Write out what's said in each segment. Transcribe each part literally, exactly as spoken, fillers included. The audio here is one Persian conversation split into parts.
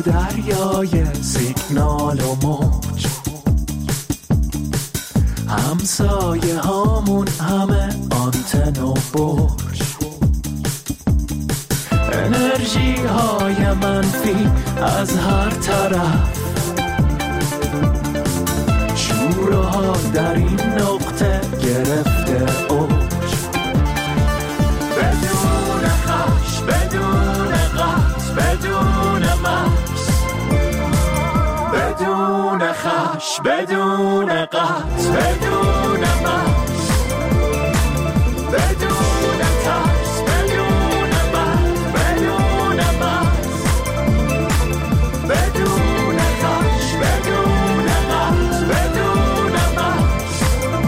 دریای سیگنال و موج، همسایه هامون همه آنتن و برج، انرژی های منفی از هر طرف، شور و حال در این نقطه گرفته اوج، بدون خش، بدون قطع، بدون مرز، بدون خش، بدون قطع، بدون مرز، بدون ترس، بدون مرز، بدون مرز، بدون خش، بدون قطع، بدون مرز،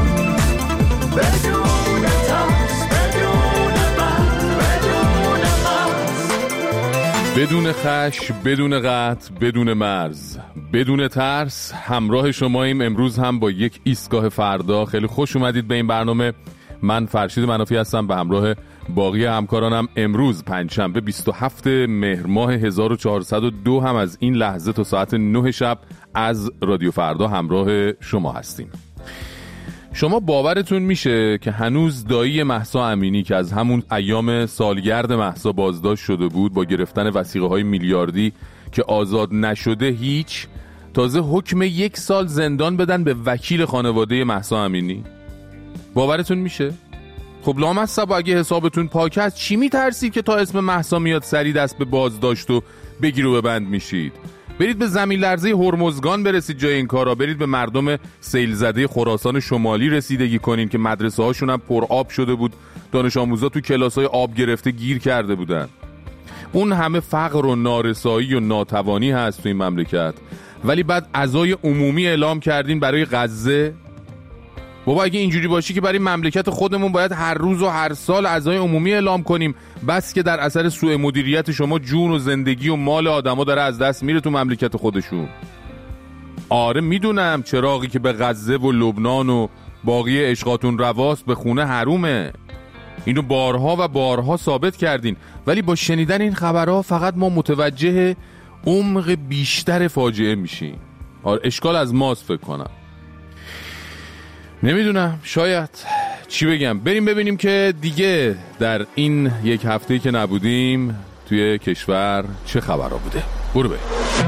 بدون ترس، بدون مرز، بدون مرز، بدون خش، بدون قطع، بدون مرز، بدون ترس. همراه شماییم امروز هم با یک ایستگاه فردا. خیلی خوش اومدید به این برنامه. من فرشید منافی هستم به همراه باقی همکارانم. امروز پنجشنبه بیست و هفتم مهر ماه هزار و چهارصد و دو هم از این لحظه تا ساعت نه شب از رادیو فردا همراه شما هستیم. شما باورتون میشه که هنوز دایی مهسا امینی که از همون ایام سالگرد مهسا بازداشت شده بود با گرفتن وثیقه‌های میلیاردی که آزاد نشده هیچ، تازه حکم یک سال زندان بدن به وکیل خانواده مهسا امینی؟ باورتون میشه؟ خب لامصب اگه حسابتون پاک است چی میترسید که تا اسم مهسا میاد سری دست به بازداشت و بگیر و ببند میشید؟ برید به زمین لرزه هرمزگان برسید جای این کارا، برید به مردم سیل زده خراسان شمالی رسیدگی کنین که مدرسه هاشون هم پر آب شده بود، دانش آموزا تو کلاسای آب گرفته گیر کرده بودن. اون همه فقر و نارسایی و ناتوانی هست تو این مملکت، ولی بعد عزای عمومی اعلام کردین برای غزه. بابا اگه اینجوری باشی که برای مملکت خودمون باید هر روز و هر سال عزای عمومی اعلام کنیم، بس که در اثر سوء مدیریت شما جون و زندگی و مال آدما داره از دست میره تو مملکت خودشون. آره میدونم چراغی که به غزه و لبنان و باقی عشقاتون رواست به خونه حرومه، اینو بارها و بارها ثابت کردین، ولی با شنیدن این خبرها فقط ما متوجه عمق بیشتر فاجعه میشیم. آره اشکال از ماست فکر کنم. نمیدونم، شاید چی بگم. بریم ببینیم که دیگه در این یک هفته‌ای که نبودیم توی کشور چه خبرها بوده. برو بریم.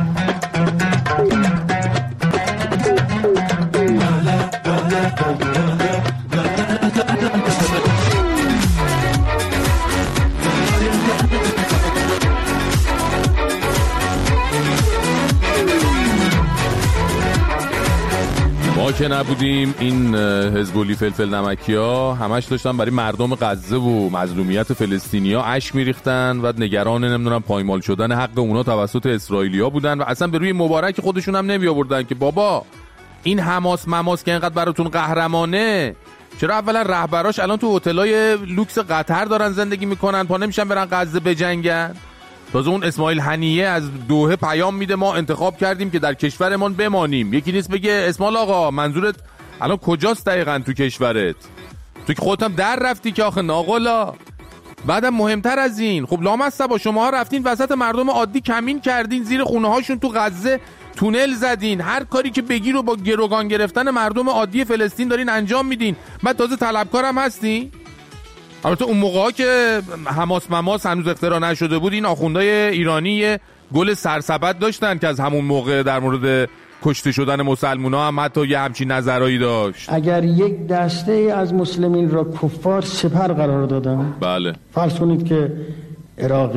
ما که نبودیم این حزبولی فلفل نمکیا همش داشتن برای مردم غزه و مظلومیت فلسطینیا اشک میریختن و نگران نمیدونم پایمال شدن حق اونا توسط اسرائیلیا بودن و اصلا به روی مبارک خودشون هم نمی آوردن که بابا این حماس مماس که اینقدر براتون قهرمانه، چرا اولا رهبراش الان تو هتلای لوکس قطر دارن زندگی میکنن، پا نمیشن برن غزه بجنگن؟ تازه اون اسماعیل هنیه از دوحه پیام میده ما انتخاب کردیم که در کشورمان بمانیم. یکی نیست بگه اسماعیل آقا منظورت الان کجاست دقیقاً تو کشورت؟ تو که خودت هم در رفتی که آخه ناقلا. بعدم مهمتر از این، خب لامصب شماها رفتین وسط مردم عادی کمین کردین، زیر خونه هاشون تو غزه تونل زدین، هر کاری که بگی رو با گروگان گرفتن مردم عادی فلسطین دارین انجام میدین، بعد تازه طلبکارم هستی؟ البته اون موقعا که حماس مماس هنوز اختراع نشده بود این آخوندای ایرانی گل سرسبد داشتن که از همون موقع در مورد کشته شدن مسلمونا هم حتی یه همچین نظرایی داشت. اگر یک دسته از مسلمین را کفار سپر قرار دادن، بله، فرض کنید که عراق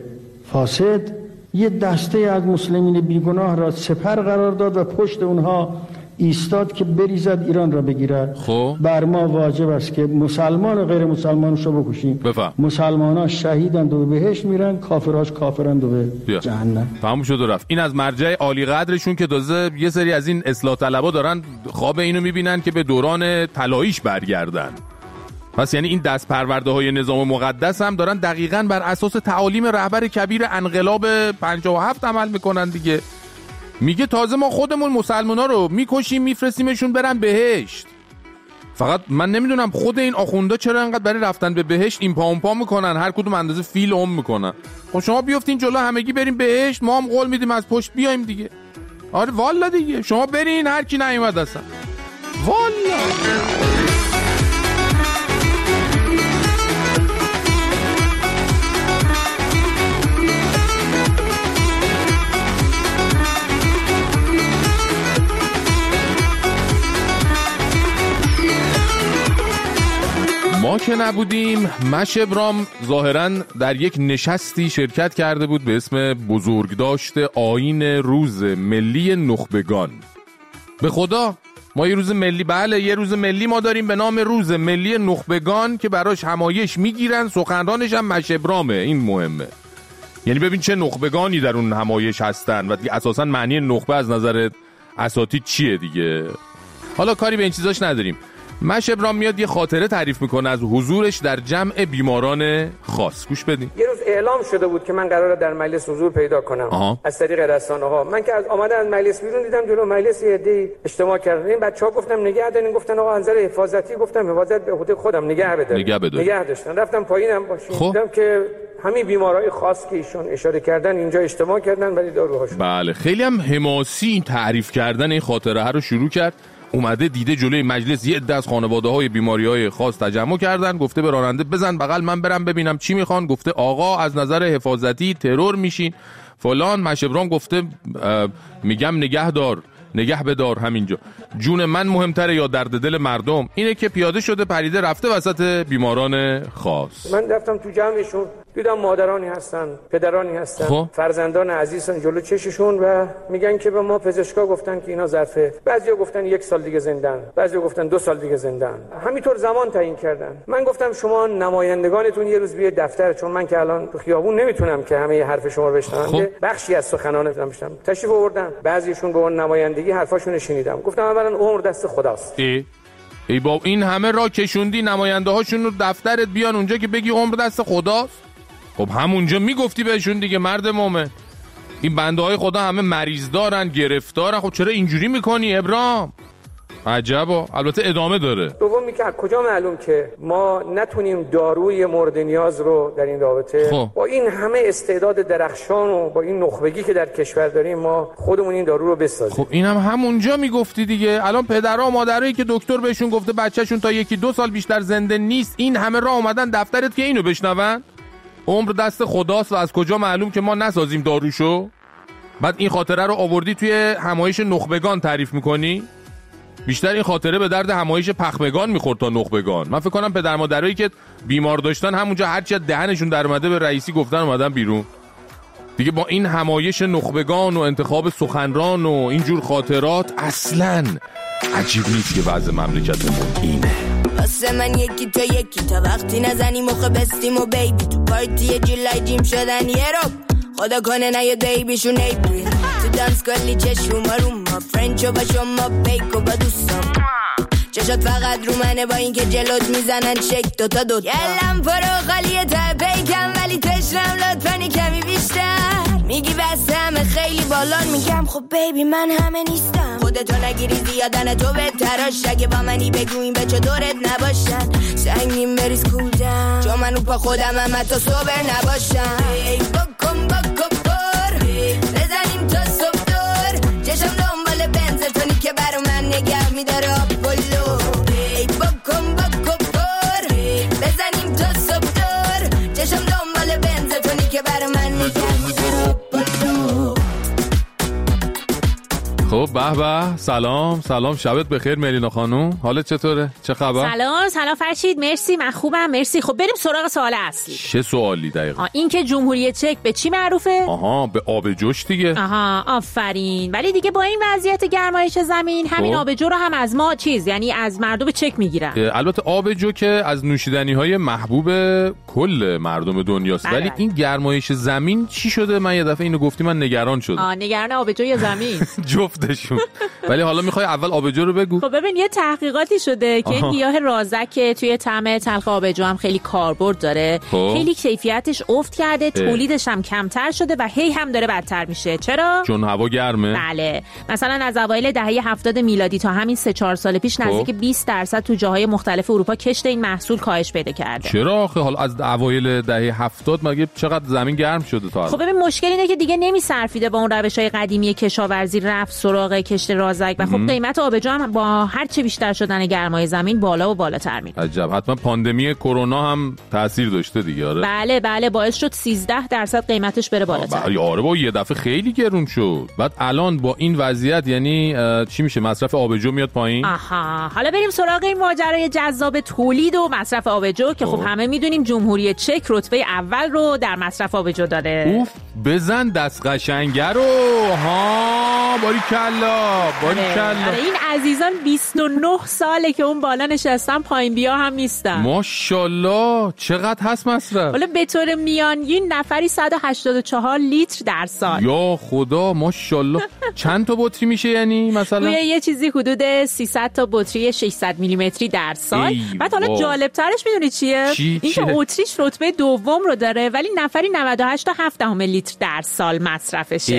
فاسد یه دسته از مسلمین بیگناه را سپر قرار داد و پشت اونها ایستاد که بریزد ایران را بگیرد، خب بر ما واجب است که مسلمان و غیر مسلمانش رو بکشیم. بفهم. مسلمان‌ها شهیدند و به بهشت میرن، کافرهاش کافرند و به بیا. جهنم. تموم شد و رفت. این از مرجع عالی قدرشون که تازه یه سری از این اصلاح طلبا دارن خواب اینو میبینن که به دوران طلاییش برگردن. پس یعنی این دست پرورده های نظام مقدس هم دارن دقیقاً بر اساس تعالیم رهبر کبیر انقلاب پنجاه و هفت عمل میکنن دیگه. میگه تازه ما خودمون مسلمونا رو میکشیم میفرستیمشون برن بهشت. فقط من نمیدونم خود این آخوندا چرا انقدر برای رفتن به بهشت این پا اون پا میکنن، هر کدوم اندازه فیل عم میکنن. خب شما بیافتین جلو همگی بریم بهشت، ما هم قول میدیم از پشت بیایم دیگه. آره والا دیگه، شما برین هر کی نیومد اصلا. والا ما که نبودیم، مش ابرام ظاهراً در یک نشستی شرکت کرده بود به اسم بزرگداشت آیین روز ملی نخبگان. به خدا ما یه روز ملی، بله یه روز ملی ما داریم به نام روز ملی نخبگان که براش همایش میگیرن، سخنرانش هم مش ابرامه. این مهمه، یعنی ببین چه نخبگانی در اون همایش هستن و اساساً معنی نخبه از نظر اساتید چیه دیگه. حالا کاری به این چیزاش نداریم. مش ابرام میاد یه خاطره تعریف میکنه از حضورش در جمع بیماران خاص. گوش بدین. یه روز اعلام شده بود که من قراره در مجلس حضور پیدا کنم آها. از طریق رسانه ها. من که از آمدن از مجلس بیرون دیدم جلو مجلس یه عده‌ای اجتماع کردن. این بچه‌ها گفتم نگه دارین، گفتن آقا از نظر حفاظتی، گفتم حفاظت به عهده خودم نگه بدارم. نگه بدارم. نگه داشتن. رفتم پایینم باشین. خب. دیدم که همین بیمارای خاص که ایشون اشاره کردن اینجا اجتماع کردن ولی داروهاشون. بله خیلی هم حماسی تعریف کردن این خاطره رو شروع کرد. اومده دیده جلوی مجلس یه عده از خانواده‌های بیماری‌های خاص تجمع کردن، گفته به راننده بزن بغل من برم ببینم چی میخوان. گفته آقا از نظر حفاظتی ترور میشین فلان. مش ابرام گفته میگم نگه دار، نگه بدار همینجا، جون من مهمتره یا درد دل مردم. اینه که پیاده شده پریده رفته وسط بیماران خاص. من رفتم تو جمعشون دیدم مادرانی هستن، پدرانی هستن، خب. فرزندان عزیزن جلو چششون و میگن که به ما پزشکا گفتن که اینا ظرفه، بعضیا گفتن یک سال دیگه زندان، بعضیا گفتن دو سال دیگه زندان، همینطور زمان تعیین کردن. من گفتم شما نمایندگانتون یه روز بیاید دفتر، چون من که الان تو خیابون نمیتونم که همه حرف شما رو بشنوم، خب. بخشی از سخنانتون بشنوم. تشریف آوردن، بعضیشون به اون نمایندگی حرفاشون شنیدم. گفتم اولا عمر دست خداست. ای ای بابا این همه را کشوندی نماینده هاشون رو دفترت بیان اونجا که بگی عمر دست خداست؟ خب همونجا میگفتی بهشون دیگه مرد مومن. این بنده های خدا همه مریض دارن، گرفتارن، خب چرا اینجوری میکنی ابرام؟ عجبا. البته ادامه داره. دومی که کجا معلوم که ما نتونیم داروی مورد نیاز رو در این رابطه خب. با این همه استعداد درخشان و با این نخبگی که در کشور داریم ما خودمون این دارو رو بسازیم. خب اینم هم همونجا میگفتی دیگه. الان پدرها و مادرایی که دکتر بهشون گفته بچه‌شون تا یکی دو سال بیشتر زنده نیست، این همه راه اومدن دفترت که اینو بشنون؟ عمر دست خداست و از کجا معلوم که ما نسازیم داروشو؟ بعد این خاطره رو آوردی توی همایش نخبگان تعریف میکنی؟ بیشتر این خاطره به درد همایش پخمگان میخورد تا نخبگان. من فکر کنم پدر مادرایی که بیمار داشتن همونجا هرچی دهنشون در اومده به رئیسی گفتن اومدن بیرون دیگه. با این همایش نخبگان و انتخاب سخنران و اینجور خاطرات اصلاً عجیب نیست که وضع مملکتمون اینه. واسه من یکی تا یکی تا وقتی نزنی مخ بستیم و بیبی تو پارتی جولای جیم شدن یه رو خدا کنه نه یه بیبیشون ایپریل تو دانس کلی چشم رو ما فرنچو با شما بیکو با دوستم چشات فقط رو منه با این که جلوت میزنن شک دوتا دوتا یلم پرو خالیه تا پیکم ولی تشنم لطفا کمی بیشتر میگی بس همه خیلی بالان میگم خب بیبی من همه نیستم خودتو نگیری زیادن تو بهتراش اگه با منی بگو این بچه دورت نباشن سنگین بریز کودم چون من اون پا خودم هم حتی صبر نباشم ای بکن بکن پر بزنیم تا صبح دور چشم دنبال بنزتونی که برو من نگه میداره آپولو ای بکن بکن پر بزنیم تا صبح دور چشم دنبال بنزتونی که برو من نگه میداره آپولو. خب به به، سلام سلام، شبت بخیر ملینا خانوم، حالت چطوره؟ چه خبر؟ سلام سلام فرشید، مرسی من خوبم مرسی. خب بریم سراغ سوال اصلی. چه سوالی دقیقاً؟ این که جمهوری چک به چی معروفه؟ آها به آبجوش دیگه. آها آفرین. ولی دیگه با این وضعیت گرمایش زمین همین آبجو رو هم از ما چیز یعنی از مردم چک میگیرن. البته آبجو که از نوشیدنی های محبوب کل مردم دنیاست، ولی این گرمایش زمین چی شده؟ من یه دفعه اینو گفتی من نگران شدم. آ نگران آبجو یا زمین؟ جفتش جون. ولی حالا میخوای اول آبجو رو بگو. خب ببین یه تحقیقاتی شده که این گیاه رازک توی طعم تلخ آبجو هم خیلی کاربرد داره. خب. خیلی کیفیتش افت کرده، تولیدش هم کمتر شده و هی هم داره بدتر میشه. چرا؟ چون هوا گرمه. بله. مثلا از اوایل دهه هفتاد میلادی تا همین سه چهار سال پیش نزدیک بیست درصد تو جاهای مختلف اروپا کشت این محصول کاهش پیدا کرده. چرا آخه حالا از اوایل دهه هفتاد مگه چقدر زمین گرم شده تا خب ببین مشکل اینه که دیگه نمیصرفیده با اون روش‌های قدیمی کشاورزی رفت سراغ کشت رازک و خب قیمت آبجو هم با هر چه بیشتر شدن گرمای زمین بالا و بالاتر میره. عجب. حتما پاندمی کرونا هم تاثیر داشته دیگه. آره بله بله باعث شد سیزده درصد قیمتش بره بالاتر. آره آره با یه دفعه خیلی گرون شد. بعد الان با این وضعیت یعنی چی میشه؟ مصرف آبجو میاد پایین. آها حالا بریم سراغ این ماجرای جذاب تولید و مصرف آبجو که خب همه میدونیم جمهوری چک رتبه اول رو در مصرف آبجو داره. اوف بزن دست قشنگه رو. ها باریکلا باریکلا. آره این عزیزان بیست و نه ساله که اون بالا نشستن پایین بیا هم نیستن. ماشاءالله چقدر هست مصرف؟ حالا به طور میانگین نفری صد و هشتاد و چهار لیتر در سال. یا خدا ماشاءالله. چند تا بطری میشه یعنی مثلا؟ روی یه چیزی حدود سیصد تا بطری ششصد میلیمتری در سال. بعد حالا جالب ترش میدونی چیه؟ چی؟ این که اتریش رتبه دوم رو داره ولی نفری نود و هشت تا هفت دهم لیتر در سال مصرفشه.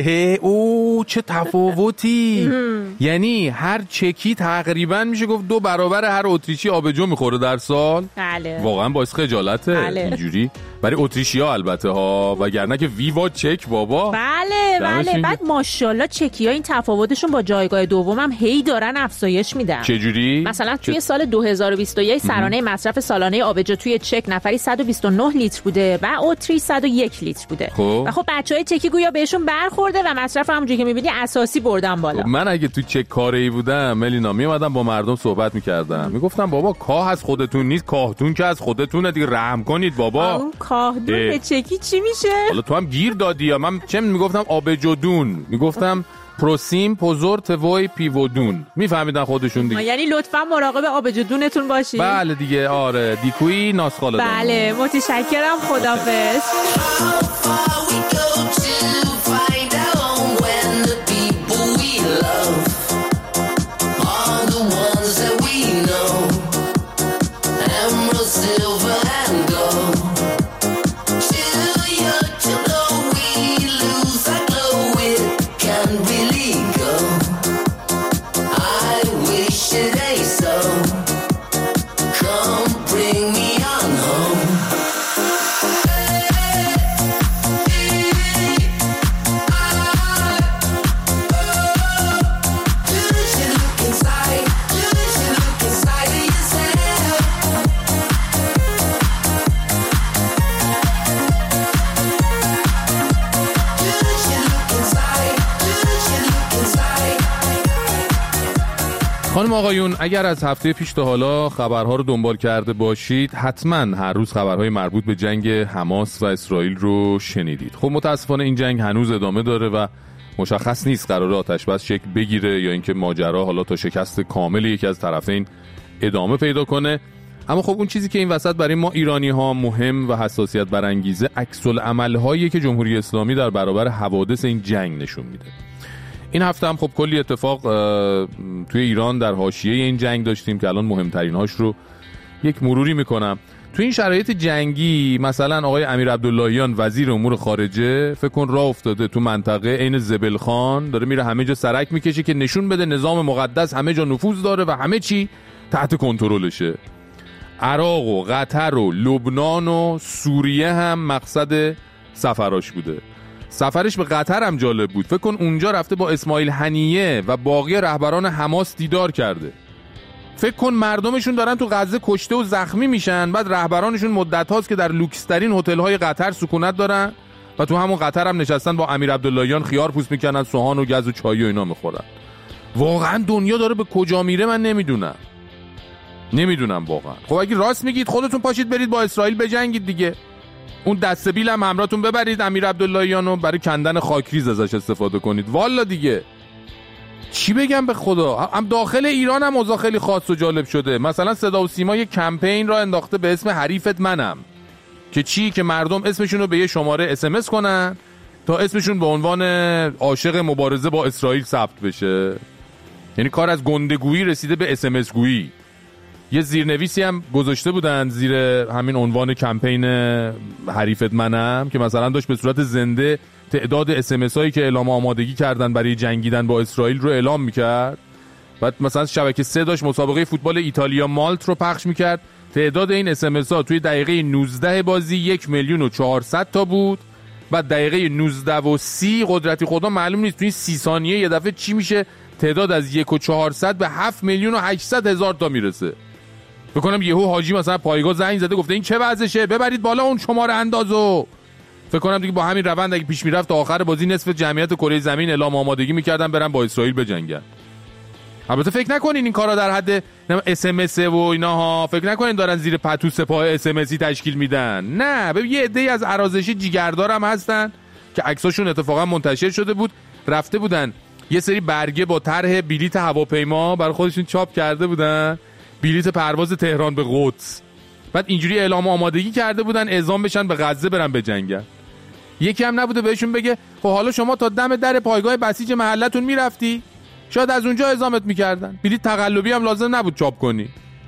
او چه تفاوتی. یعنی هر چکی تقریبا میشه گفت دو برابر هر اتریشی آبجو میخوره در سال. بله. واقعا باعث خجالته. بله. اینجوری برای اتریشی‌ها البته ها وگرنه که ویوا چک بابا. بله بله. بعد ماشاءالله چکی‌ها این تفاوتشون با جایگاه دوم هم هی دارن افزایش میدن. چه جوری؟ مثلا توی سال دو هزار و بیست و یک سرانه مصرف سالانه آبجو توی چک نفری صد و بیست و نه لیتر بوده و اتریش صد و یک لیتر بوده. خب. و خب بچهای چکی گویا بهشون برخورده و مصرف همونجوری که می‌بینی اساسی بردن بالا. خب من اگه تو چک کاری بودم ملینا میومدم با مردم صحبت می‌کردم. میگفتم بابا کاه از خودتون نیست، کاهتون که از خودتونه دیگه، رحم کنید بابا. اون کاهدون چکی چی میشه؟ حالا تو هم گیر دادی یا من چه میگفتم آبجودون، میگفتم پروسیم پوزورت وای پیودون. میفهمیدن خودشون دیگه. یعنی لطفا مراقب آبجودونتون باشید. بله دیگه. آره دیکویی ناسخاله. بله متشکرم. خدافظ. خانم آقایون اگر از هفته پیش تا حالا خبرها رو دنبال کرده باشید حتما هر روز خبرهای مربوط به جنگ حماس و اسرائیل رو شنیدید. خب متاسفانه این جنگ هنوز ادامه داره و مشخص نیست قراره آتش بس شکل بگیره یا اینکه ماجرا حالا تا شکست کامل یکی از طرفین ادامه پیدا کنه. اما خب اون چیزی که این وسط برای ما ایرانی ها مهم و حساسیت برانگیزه عکس العمل هایی که جمهوری اسلامی در برابر حوادث این جنگ نشون میده. این هفته هم خب کلی اتفاق توی ایران در حاشیه این جنگ داشتیم که الان مهمترین هاش رو یک مروری میکنم. توی این شرایط جنگی مثلا آقای امیر عبداللهیان وزیر امور خارجه فکر کن راه افتاده تو منطقه عین زبلخان، داره میره همه جا سرک میکشه که نشون بده نظام مقدس همه جا نفوذ داره و همه چی تحت کنترلشه. عراق و قطر و لبنان و سوریه هم مقصد سفراش بوده. سفرش به قطر هم جالب بود. فکر کن اونجا رفته با اسماعیل هنیه و باقی رهبران حماس دیدار کرده. فکر کن مردمشون دارن تو غزه کشته و زخمی میشن، بعد رهبرانشون مدت هاست که در لوکسترین هتل‌های قطر سکونت دارن و تو همون قطر هم نشستن با امیر عبداللهیان خیار پوست میکنن، سوهان و گز و چای و اینا میخورن. واقعا دنیا داره به کجا میره من نمیدونم. نمیدونم واقعا. خب اگه راست میگید خودتون پاشید برید با اسرائیل بجنگید دیگه. اون دسته‌بیل هم همراهتون ببرید، امیر عبداللهیانو برای کندن خاکریز ازش استفاده کنید. والا دیگه چی بگم به خدا. هم داخل ایران هم اوضاع خیلی خاص و جالب شده. مثلا صدا و سیما یک کمپین را انداخته به اسم حریفت منم که چی؟ که مردم اسمشون رو به یه شماره اس ام اس کنن، تا اسمشون به عنوان عاشق مبارزه با اسرائیل ثبت بشه. یعنی کار از گندگویی رسیده به اس ام اس گویی. یه زیرنویسی هم گذاشته بودن زیر همین عنوان کمپین حریفت منم که مثلا داشت به صورت زنده تعداد اس ام اس هایی که اعلام آمادگی کردن برای جنگیدن با اسرائیل رو اعلام میکرد. بعد مثلا شبکه سه داشت مسابقه فوتبال ایتالیا مالت رو پخش میکرد. تعداد این اس ام اس ها توی دقیقه نوزده بازی یک میلیون و چهارصد تا بود. بعد دقیقه نوزده و سی قدرتی خدا معلوم نیست توی سی ثانیه یه دفعه چی میشه، تعداد از یک و چهارصد به هفت میلیون و هشتصد هزار تا میرسه. بکنم یهو حاجی مثلا پایگاه زنگ زده گفته این چه وضعشه، ببرید بالا اون شماره اندازو. فکر کنم دیگه با همین روند اگه پیش میرفت تا آخر بازی نصف جمعیت کره زمین اعلام آمادگی میکردن برن با اسرائیل بجنگن. البته فکر نکنین این کارا در حد اس ام اس و اینا ها، فکر نکنین دارن زیر پتو سپاه اس ام اسی تشکیل میدن. نه، ببین یه عده‌ای از ارازشی جیگردار هم هستن که عکساشون اتفاقا منتشر شده بود، رفته بودن یه سری برگه با طرح بلیت هواپیما برای خودشون چاپ کرده بودن، بلیت پرواز تهران به قدس. بعد اینجوری اعلام آمادگی کرده بودن اعزام بشن به غزه برن بجنگن. یکی هم نبوده بهشون بگه خب حالا شما تا دم در پایگاه بسیج محلتون میرفتی، شاید از اونجا اعزامت میکردن. بلیت تقلبی هم لازم نبود چاپ کنی.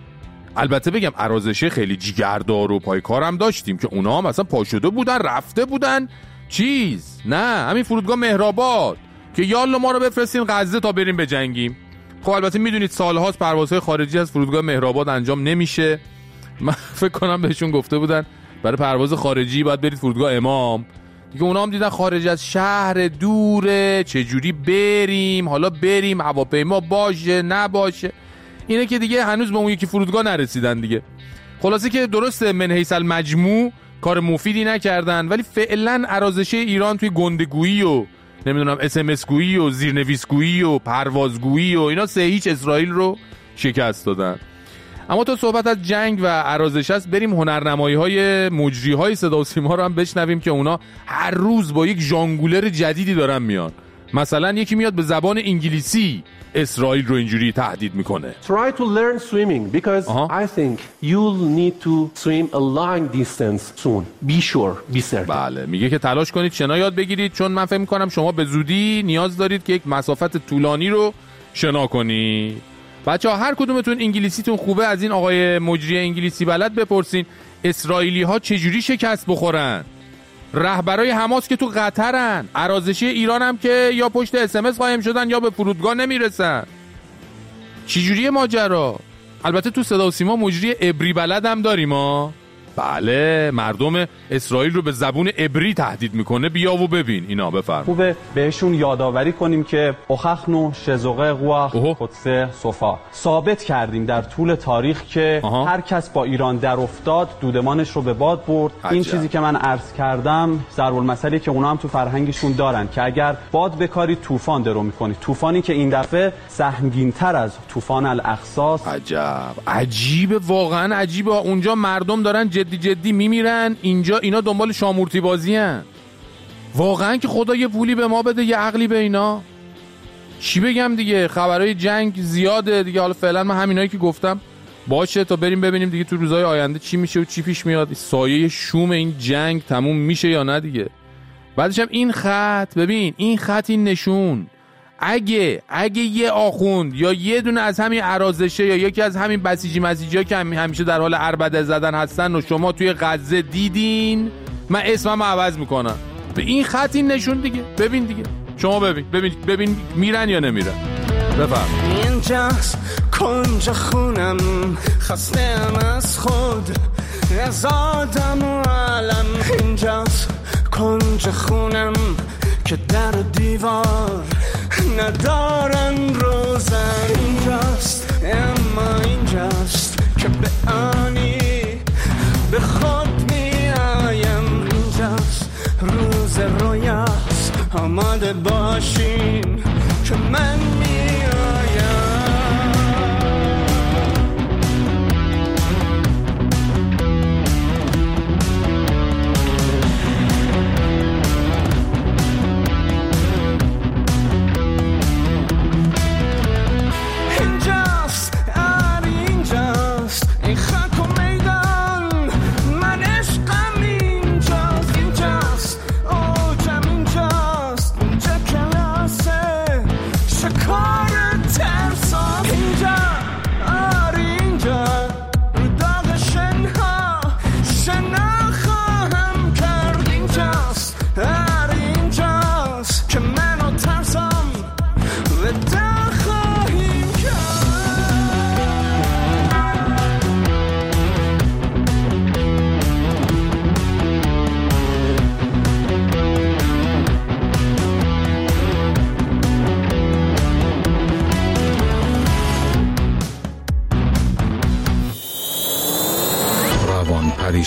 البته بگم ارازشه خیلی جیگردار و پایکار هم داشتیم که اونا هم اصلا پاشده بودن رفته بودن چیز، نه همین فرودگاه مهرآباد که یالا ما رو بفرستین غزه تا بریم بجنگیم. خب البته میدونید سالهاست پروازهای خارجی از فرودگاه مهرآباد انجام نمیشه. من فکر کنم بهشون گفته بودن برای پرواز خارجی باید برید فرودگاه امام. دیگه اونا هم دیدن خارج از شهر دوره، چجوری بریم، حالا بریم هواپیما باشه نباشه، اینه که دیگه هنوز به اون یکی فرودگاه نرسیدن دیگه. خلاصه که درسته من حیث المجموع کار مفیدی نکردن، ولی فعلا ارازشه ایران توی گندگویی و نمیدونم اس ام اس گویی و زیرنویسگویی و پروازگویی و اینا سه هیچ اسرائیل رو شکست دادن. اما تا صحبت از جنگ و ارازشه است، بریم هنرنمایی های مجری های صدا و سیما رو هم بشنویم که اونا هر روز با یک ژانگولر جدیدی دارن میان. مثلا یکی میاد به زبان انگلیسی اسرائیل رو اینجوری تهدید میکنه. Try to learn swimming because uh-huh. I think you'll need to swim a long distance soon. Be sure, be certain. بله، میگه که تلاش کنید شنا یاد بگیرید، چون من فکر میکنم شما به زودی نیاز دارید که یک مسافت طولانی رو شنا کنید. بچه‌ها هر کدومتون انگلیسیتون خوبه از این آقای مجری انگلیسی بلد بپرسین اسرائیلی ها چجوری شکست بخورن. رهبرای حماس که تو قطرن، ارازشی ایران هم که یا پشت اس ام اس قایم شدن یا به فرودگاه نمیرسن. چجوریه ماجرا؟ البته تو صدا و سیما مجری عبری بلد هم داریم ها. بله، مردم اسرائیل رو به زبون عبری تهدید میکنه. بیا و ببین اینا. بفرم. خوبه بهشون یادآوری کنیم که اخخنو شزوقه قوخ قدسه صفا ثابت کردیم در طول تاریخ که آها. هر کس با ایران در افتاد دودمانش رو به باد برد. عجب. این چیزی که من عرض کردم ضرب المثلی که اونا هم تو فرهنگشون دارن که اگر باد بکاری طوفان درو میکنی، طوفانی که این دفعه سهمگین‌تر از طوفان الاقصی. عجب، عجیبه، واقعا عجیبه. اونجا مردم دارن جدی جدی میمیرن، اینجا اینا دنبال شامورتی بازی هن. واقعا که خدا یه پولی به ما بده یه عقلی به اینا. چی بگم دیگه، خبرهای جنگ زیاده دیگه. حالا فعلا من همینایی که گفتم باشه تا بریم ببینیم دیگه تو روزهای آینده چی میشه و چی پیش میاد. سایه شوم این جنگ تموم میشه یا نه دیگه. بعدش هم این خط، ببین این خط، این نشون، اگه اگه یه آخوند یا یه دونه از همین ارازشه یا یکی از همین بسیجی مسیجی ها که همیشه در حال عربده زدن هستن و شما توی غزه دیدین، من اسمم عوض میکنم به این خط، این نشون دیگه. ببین دیگه، شما ببین ببین ببین میرن یا نمیرن. بفهم. اینجاست کنج خونم، خستم از خود، از آدم و عالم. اینجاست کنج خونم که در دیوار ندارن روزن. اینجاست اما اینجاست که به آنی به خود می آیم. اینجاست روز رویاست، آماده باشین که من می آیم.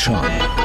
درخشان.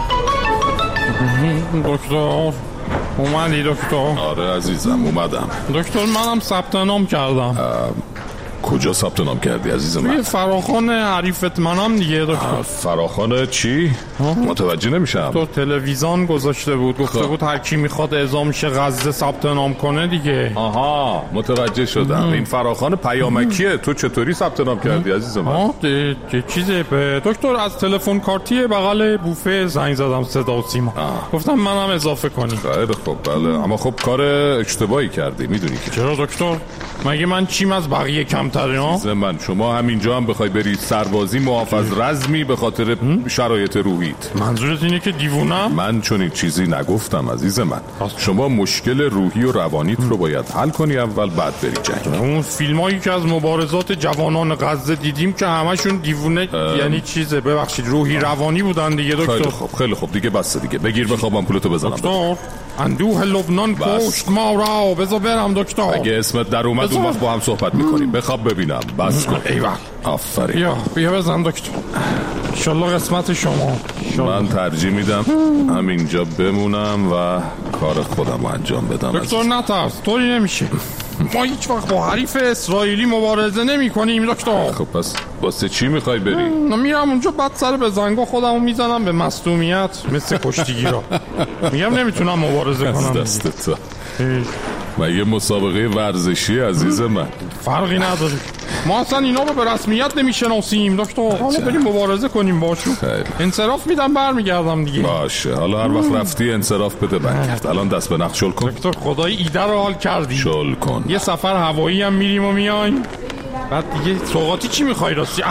دکتر اومدی دکتر؟ آره عزیزم اومدم. دکتر منم ثبت نام کردم. کجا ثبت نام کردی عزیز من؟ توی فراخوان حریفت منم دیگه دکتر. فراخوان چی؟ متوجه نمیشم. تو تلویزیون گذاشته بود گفته خب. بود هر کی میخواد اعزام شه غزه ثبت نام کنه دیگه. آها متوجه شدم. این فراخوان پیامکیه. تو چطوری ثبت نام کردی عزیز من؟ آه ده ده چیزه به دکتر از تلفن کارتی بغل بوفه زنگ زدم صدا و سیما. گفتم منم اضافه کنی. خیلی خب بله اما خب کار اشتباهی کردی میدونی که. چرا دکتر؟ مگه من چیم از بقیه کمتره ها؟ من شما همینجا هم بخوای بری سربازی محافظ رزمی به خاطر شرایط روحیت. منظورت اینه که دیوونم؟ من چون این چیزی نگفتم عزیز من. شما مشکل روحی و روانیت رو باید حل کنی اول بعد بری جنگ. اون فیلمایی که از مبارزات جوانان غزه دیدیم که همشون دیوونه ام... یعنی چیزه ببخشید روحی روانی بودن دیگه دکتر. خیلی خوب خیلی خوب دیگه بس دیگه بگیر بخوابم پولتو بزنم. دکتر اندوه لبنان کشت ما را بذار برم دکتر. اگه اسمت در اومد اون وقت با هم صحبت میکنیم. بخواب ببینم بس کن. ایول آفرین. بیا بیا بزن دکتر. انشالله قسمت شما. من ترجیح میدم همینجا بمونم و کار خودم انجام بدم. دکتر نترس طوری نمیشه. ما هیچ وقت با حریف اسرائیلی مبارزه نمی کنیم دکتر. خب پس واسه چی میخوای بری؟ میرم اونجا بعد سر به زنگا خودمو میزنم به مصدومیت مثل کشتیگیرا. میگم نمیتونم مبارزه کنم. دست تو من یه مسابقه ورزشی عزیز من. فرقی نداره ما اصلا اینا رو به رسمیت نمیشناسیم دکتر. حالا بریم مبارزه کنیم باشون. انصراف میدم برمیگردم دیگه. باشه حالا هر وقت رفتی انصراف بده برگرد. الان دست به نخ شل کن. دکتر خدای ایده رو حال کردی. شل کن. یه سفر هوایی هم میریم و میایم. بعد دیگه سوغاتی چی میخوای راستی؟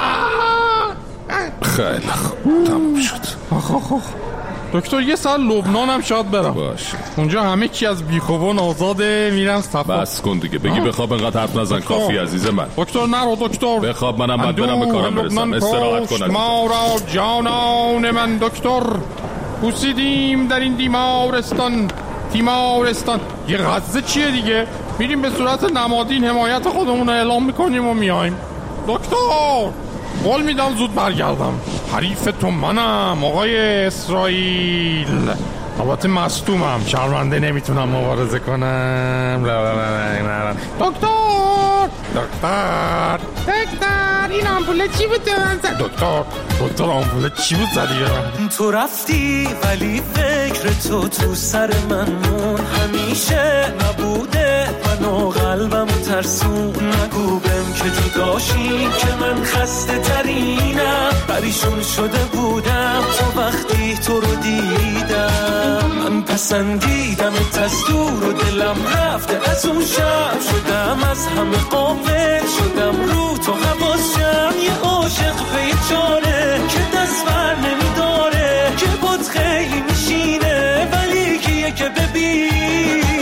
خیلی خوب تموم شد. آخ آخ آخ دکتر یه سال لبنان هم شاید برم. باشه اونجا همه چی از بیخوبان آزاده. میرم سفر. بس کن دیگه بگی بخواب انقدر حرف نزن. کافی عزیز من. دکتر نرو دکتر بخواب منم بعد برم به کارم برسم. استراحت کنم. ما را جانان من دکتر پوسیدیم در این دیمارستان تیمارستان. یه غزه چیه دیگه؟ میریم به صورت نمادین حمایت خودمون رو اعلام میکنیم و میایم. دکتر قول میدم زود برگردم. حریف تو منم آقای اسرائیل. البته مصدومم شرمنده نمیتونم مبارزه کنم. دکتر دکتر دکتر این آمپوله چی بود زد؟ دکتر دکتر آمپوله چی بود زدی؟ تو رفتی ولی فکر تو تو سر من مون همیشه نبوده. منو قلبم ترسون نگو بهم که جداشی که من خسته ترینم. پریشون شده بودم تو وقتی تو رو دیدم. من پسندیدم از دور و دلم رفته از اون شب. شدم از همه قافل شدم رو تو حواسم. یه عاشق پیچاره که دست بر نمیداره. که بود خیلی میشینه ولی کیه که ببینه.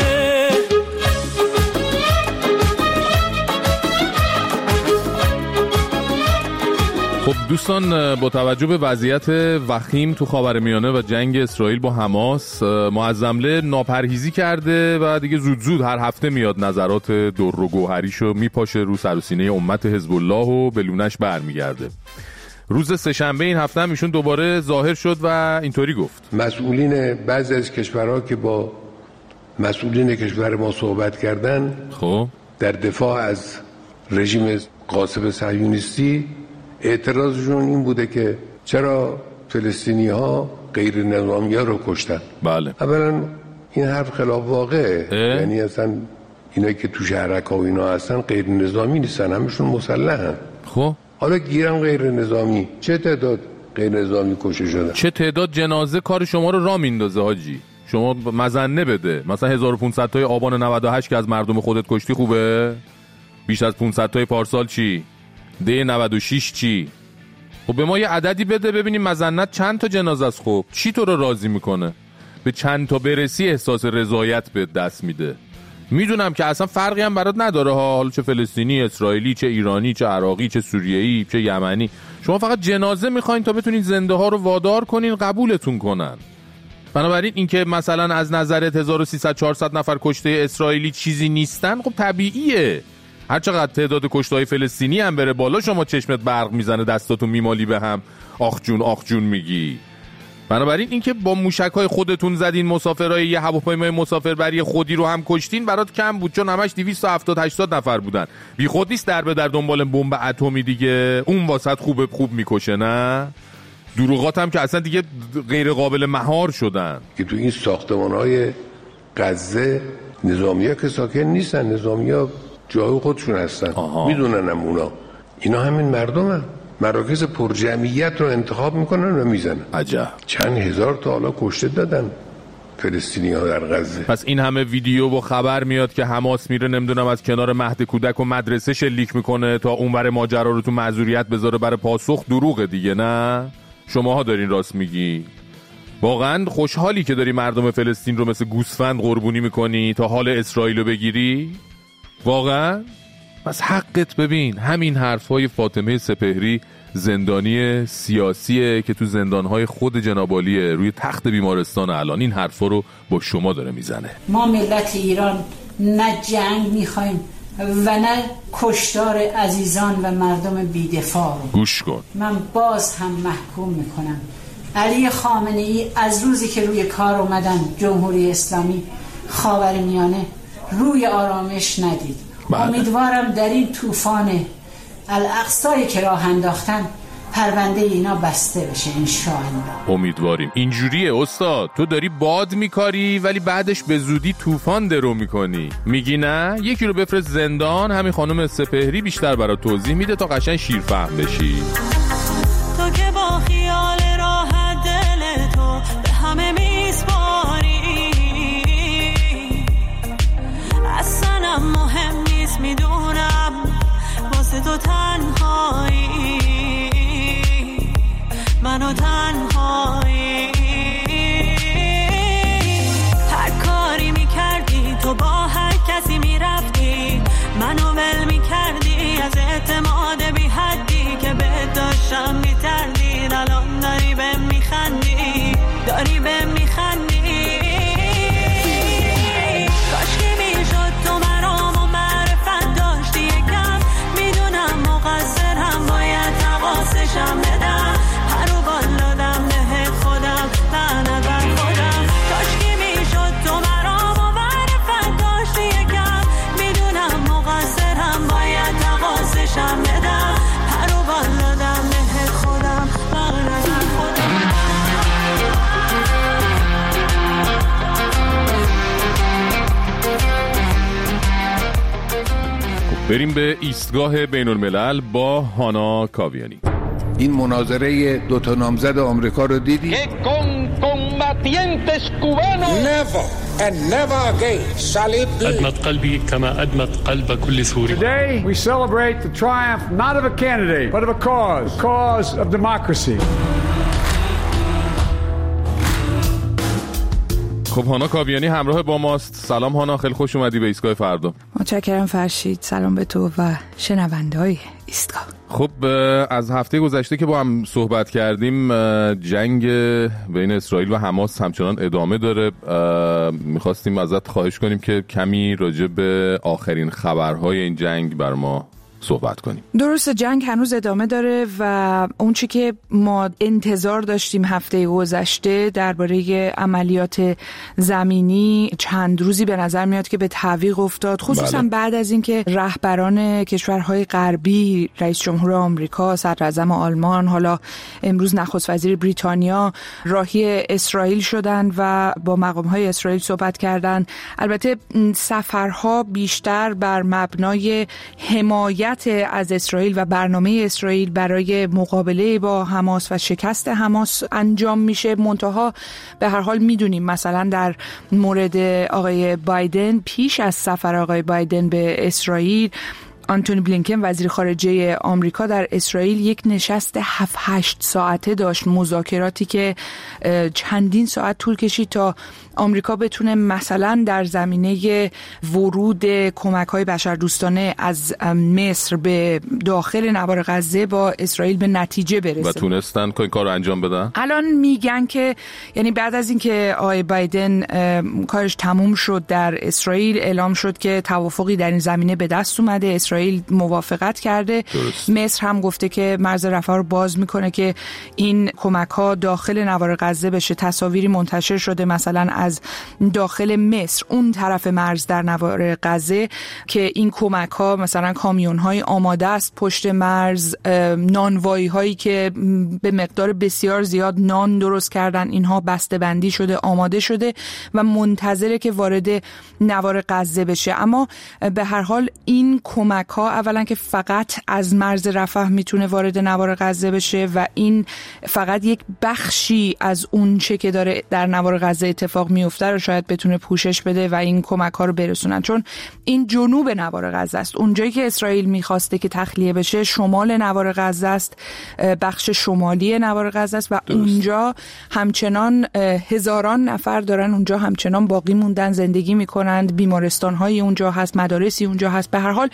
خب دوستان با توجه به وضعیت وخیم تو خاورمیانه و جنگ اسرائیل با حماس معظمله ناپرهیزی کرده و دیگه زود زود هر هفته میاد نظرات در و گوهریشو میپاشه رو سر و سینه امت حزب الله و به لونش برمیگرده. روز سه‌شنبه این هفته هم ایشون دوباره ظاهر شد و اینطوری گفت مسئولین بعضی از کشورها که با مسئولین کشور ما صحبت کردن خب در دفاع از رژیم غاصب صهیونیستی اعتراضشون این بوده که چرا فلسطینی ها غیر نظامی ها رو کشتن. بله اولا این حرف خلاف واقعه. یعنی اصلا اینا که تو شهرک ها و اینا هستن غیر نظامی نیستن همشون مسلحن. خب حالا گیرم غیر نظامی چه تعداد غیر نظامی کشته شدن؟ چه تعداد جنازه کار شما رو را میندازه حاجی؟ شما مزنه بده مثلا هزار و پانصد تای آبان نود و هشت که از مردم خودت کشتی خوبه؟ بیش از پانصد تای پارسال چی؟ ده نود و شش چی؟ خب به ما یه عددی بده ببینیم مزنت چند تا جنازه است. خب چی تو رو راضی میکنه؟ به چند تا برسی احساس رضایت به دست میده. میدونم که اصلا فرقی هم برات نداره ها، حالا چه فلسطینی، اسرائیلی، چه ایرانی، چه عراقی، چه سوریه‌ای، چه یمنی. شما فقط جنازه میخواین تا بتونین زنده ها رو وادار کنین قبولتون کنن. بنابراین اینکه مثلا از نظرت هزار و سیصد چهارصد نفر کشته اسرائیلی چیزی نیستن خب طبیعیه. هر چقدر تعداد کشته‌های فلسطینی هم بره بالا شما چشمت برق میزنه، دستاتون میمالی به هم، آخ جون آخ جون میگی. بنابراین اینکه با موشک‌های خودتون زدین مسافرای یه هواپیمای مسافربری خودی رو هم کشتین برات کم بود، چون همش دویست و هفتاد هشتاد نفر بودن. بی خود نیست در به در دنبال بمب اتمی دیگه، اون واسط خوب خوب میکشه. نه دروغات هم که اصلا دیگه غیر قابل مهار شدن. که تو این ساختمان‌های غزه نظامی‌ها که ساکن نیستن، نظامی‌ها جای خودشون هستن، میدوننم اونا. اینا همین مردمن، مراکز پرجمعیت رو انتخاب میکنن و میزنن. عجب. چند هزار تا حالا کشته دادن فلسطینی‌ها در غزه. پس این همه ویدیو و خبر میاد که حماس میره نمیدونم از کنار مهد کودک و مدرسه شلیک میکنه تا اونور ماجرا رو تو معذوریت بذاره برای پاسخ، دروغه دیگه. نه شماها دارین راست میگی. واقعا خوشحالی که داری مردم فلسطین رو مثل گوسفند قربونی میکنی تا حال اسرائیل رو بگیری؟ واقعا؟ پس حقت. ببین همین حرفای فاطمه سپهری زندانی سیاسیه که تو زندانهای خود جناب عالیه، روی تخت بیمارستان الان این حرفا رو با شما داره میزنه. ما ملت ایران نه جنگ میخوایم و نه کشتار عزیزان و مردم بی‌دفاع رو. گوش کن. من باز هم محکوم میکنم علی خامنه ای از روزی که روی کار اومدن جمهوری اسلامی خاورمیانه روی آرامش ندید. بله. امیدوارم در این طوفان الاقصایی که راه انداختن پرونده اینا بسته بشه انشاءالله. امیدواریم. اینجوریه استاد، تو داری باد میکاری ولی بعدش به زودی طوفان درو میکنی. میگی نه یکی رو بفرست زندان، همین خانم سپهری بیشتر برات توضیح میده تا قشنگ شیرفهم بشی. تو که با خیال راحت دل تو به همه میسپاری، اصلا مهم نیست میدونم واسه تو تنهایی، منو تنهایی. هر کاری میکردی تو با هر کسی میرفتی، منو ول میکردی از اعتماد بی حدی که بهت داشتم میتردید. الان داری بهم میخندی، داری بهم میخندی. کاش که میشد تو مرام و معرفت داشتی یکم، میدونم مقصرم باید حواسشم بدم. هرو بالادم به خودم لعنت بر خودم. کاش که میشد تو مرام و معرفت داشتی یکم، میدونم مقصرم باید حواسشم بدم. هرو بالادم به خودم لعنت بر خودم. بریم به ایستگاه بین الملل با هانا کاویانی. این مناظره دو تا نامزد آمریکا رو دیدی؟ Never and never again shall it be. أدمت قلبي كما أدمت قلب كل سوري. Today we celebrate the triumph not of a candidate but of a cause, the cause of democracy. خب هانا کاویانی همراه با ماست. سلام هانا، خیلی خوش اومدی به ایستگاه فردا. متشکرم فرشید. سلام به تو و شنونده‌های ایستگاه. خب از هفته گذشته که با هم صحبت کردیم جنگ بین اسرائیل و حماس همچنان ادامه داره. میخواستیم ازت خواهش کنیم که کمی راجع به آخرین خبرهای این جنگ بر ما صحبت کنیم. درسته جنگ هنوز ادامه داره و اون چی که ما انتظار داشتیم هفته گذشته درباره عملیات زمینی چند روزی به نظر میاد که به تعویق افتاد، خصوصا بله. بعد از اینکه رهبران کشورهای غربی، رئیس جمهور آمریکا، صدراعظم آلمان، حالا امروز نخست وزیر بریتانیا راهی اسرائیل شدن و با مقامهای اسرائیل صحبت کردن. البته سفرها بیشتر بر مبنای حمایت از اسرائیل و برنامه اسرائیل برای مقابله با حماس و شکست حماس انجام میشه. منتها به هر حال میدونیم مثلا در مورد آقای بایدن، پیش از سفر آقای بایدن به اسرائیل، آنتونی بلینکن وزیر خارجه آمریکا در اسرائیل یک نشست هفت هشت ساعته داشت، مذاکراتی که چندین ساعت طول کشید تا آمریکا بتونه مثلا در زمینه ورود کمک‌های بشردوستانه از مصر به داخل نوار غزه با اسرائیل به نتیجه برسه. و تونستن که این کار رو انجام بدن؟ الان میگن که یعنی بعد از اینکه آقای بایدن کارش تموم شد در اسرائیل، اعلام شد که توافقی در این زمینه به دست اومده. اسرائیل اسرائیل موافقت کرده. درست. مصر هم گفته که مرز رفح رو باز میکنه که این کمک‌ها داخل نوار غزه بشه. تصاویری منتشر شده مثلا از داخل مصر اون طرف مرز در نوار غزه که این کمک‌ها مثلا کامیون‌های آماده است پشت مرز، نانوایی‌هایی که به مقدار بسیار زیاد نان درست کردن، اینها بسته‌بندی شده، آماده شده و منتظره که وارد نوار غزه بشه. اما به هر حال این کمک‌ها اولا که فقط از مرز رفح میتونه وارد نوار غزه بشه و این فقط یک بخشی از اون چه که داره در نوار غزه اتفاق میفته رو شاید بتونه پوشش بده و این کمک‌ها رو برسونن، چون این جنوب نوار غزه است. اونجایی که اسرائیل میخواسته که تخلیه بشه شمال نوار غزه است، بخش شمالی نوار غزه است و درست. اونجا همچنان هزاران نفر دارن اونجا همچنان باقی موندن، زندگی میکنند، بیمارستان‌های اونجا هست، مدارسی اونجا هست. به هر حال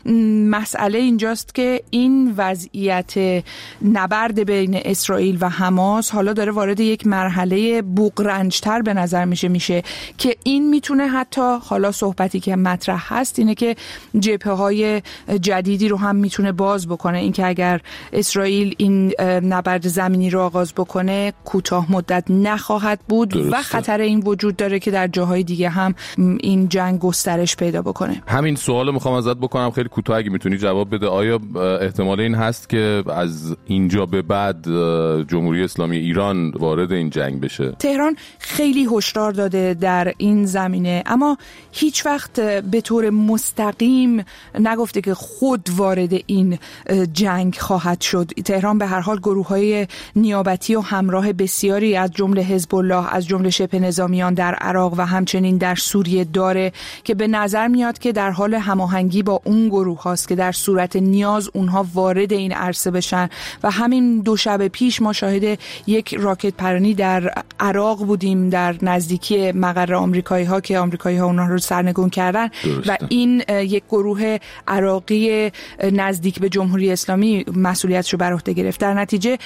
مسئله اینجاست که این وضعیت نبرد بین اسرائیل و حماس حالا داره وارد یک مرحله بوقرنج‌تر به نظر میشه میشه که این میتونه حتی حالا صحبتی که مطرح هست اینه که جبهه‌های جدیدی رو هم میتونه باز بکنه. اینکه اگر اسرائیل این نبرد زمینی رو آغاز بکنه کوتاه مدت نخواهد بود درسته. و خطر این وجود داره که در جاهای دیگه هم این جنگ گسترش پیدا بکنه. همین سوالو میخوام ازت بکنم خیلی کوتاه اگه میتونی جواب بده. آیا احتمال این هست که از اینجا به بعد جمهوری اسلامی ایران وارد این جنگ بشه؟ تهران خیلی هشدار داده در این زمینه اما هیچ وقت به طور مستقیم نگفته که خود وارد این جنگ خواهد شد. تهران به هر حال گروه‌های نیابتی و همراه بسیاری از جمله حزب الله، از جمله شبه نظامیان در عراق و همچنین در سوریه داره که به نظر میاد که در حال هماهنگی با اون گروه هاست که در صورت نیاز اونها وارد این عرصه بشن. و همین دو شب پیش ما شاهد یک راکت پرانی در عراق بودیم در نزدیکی مقر آمریکایی ها که آمریکایی ها اونها رو سرنگون کردن درسته. و این یک گروه عراقی نزدیک به جمهوری اسلامی مسئولیتش رو بر عهده گرفت. در نتیجه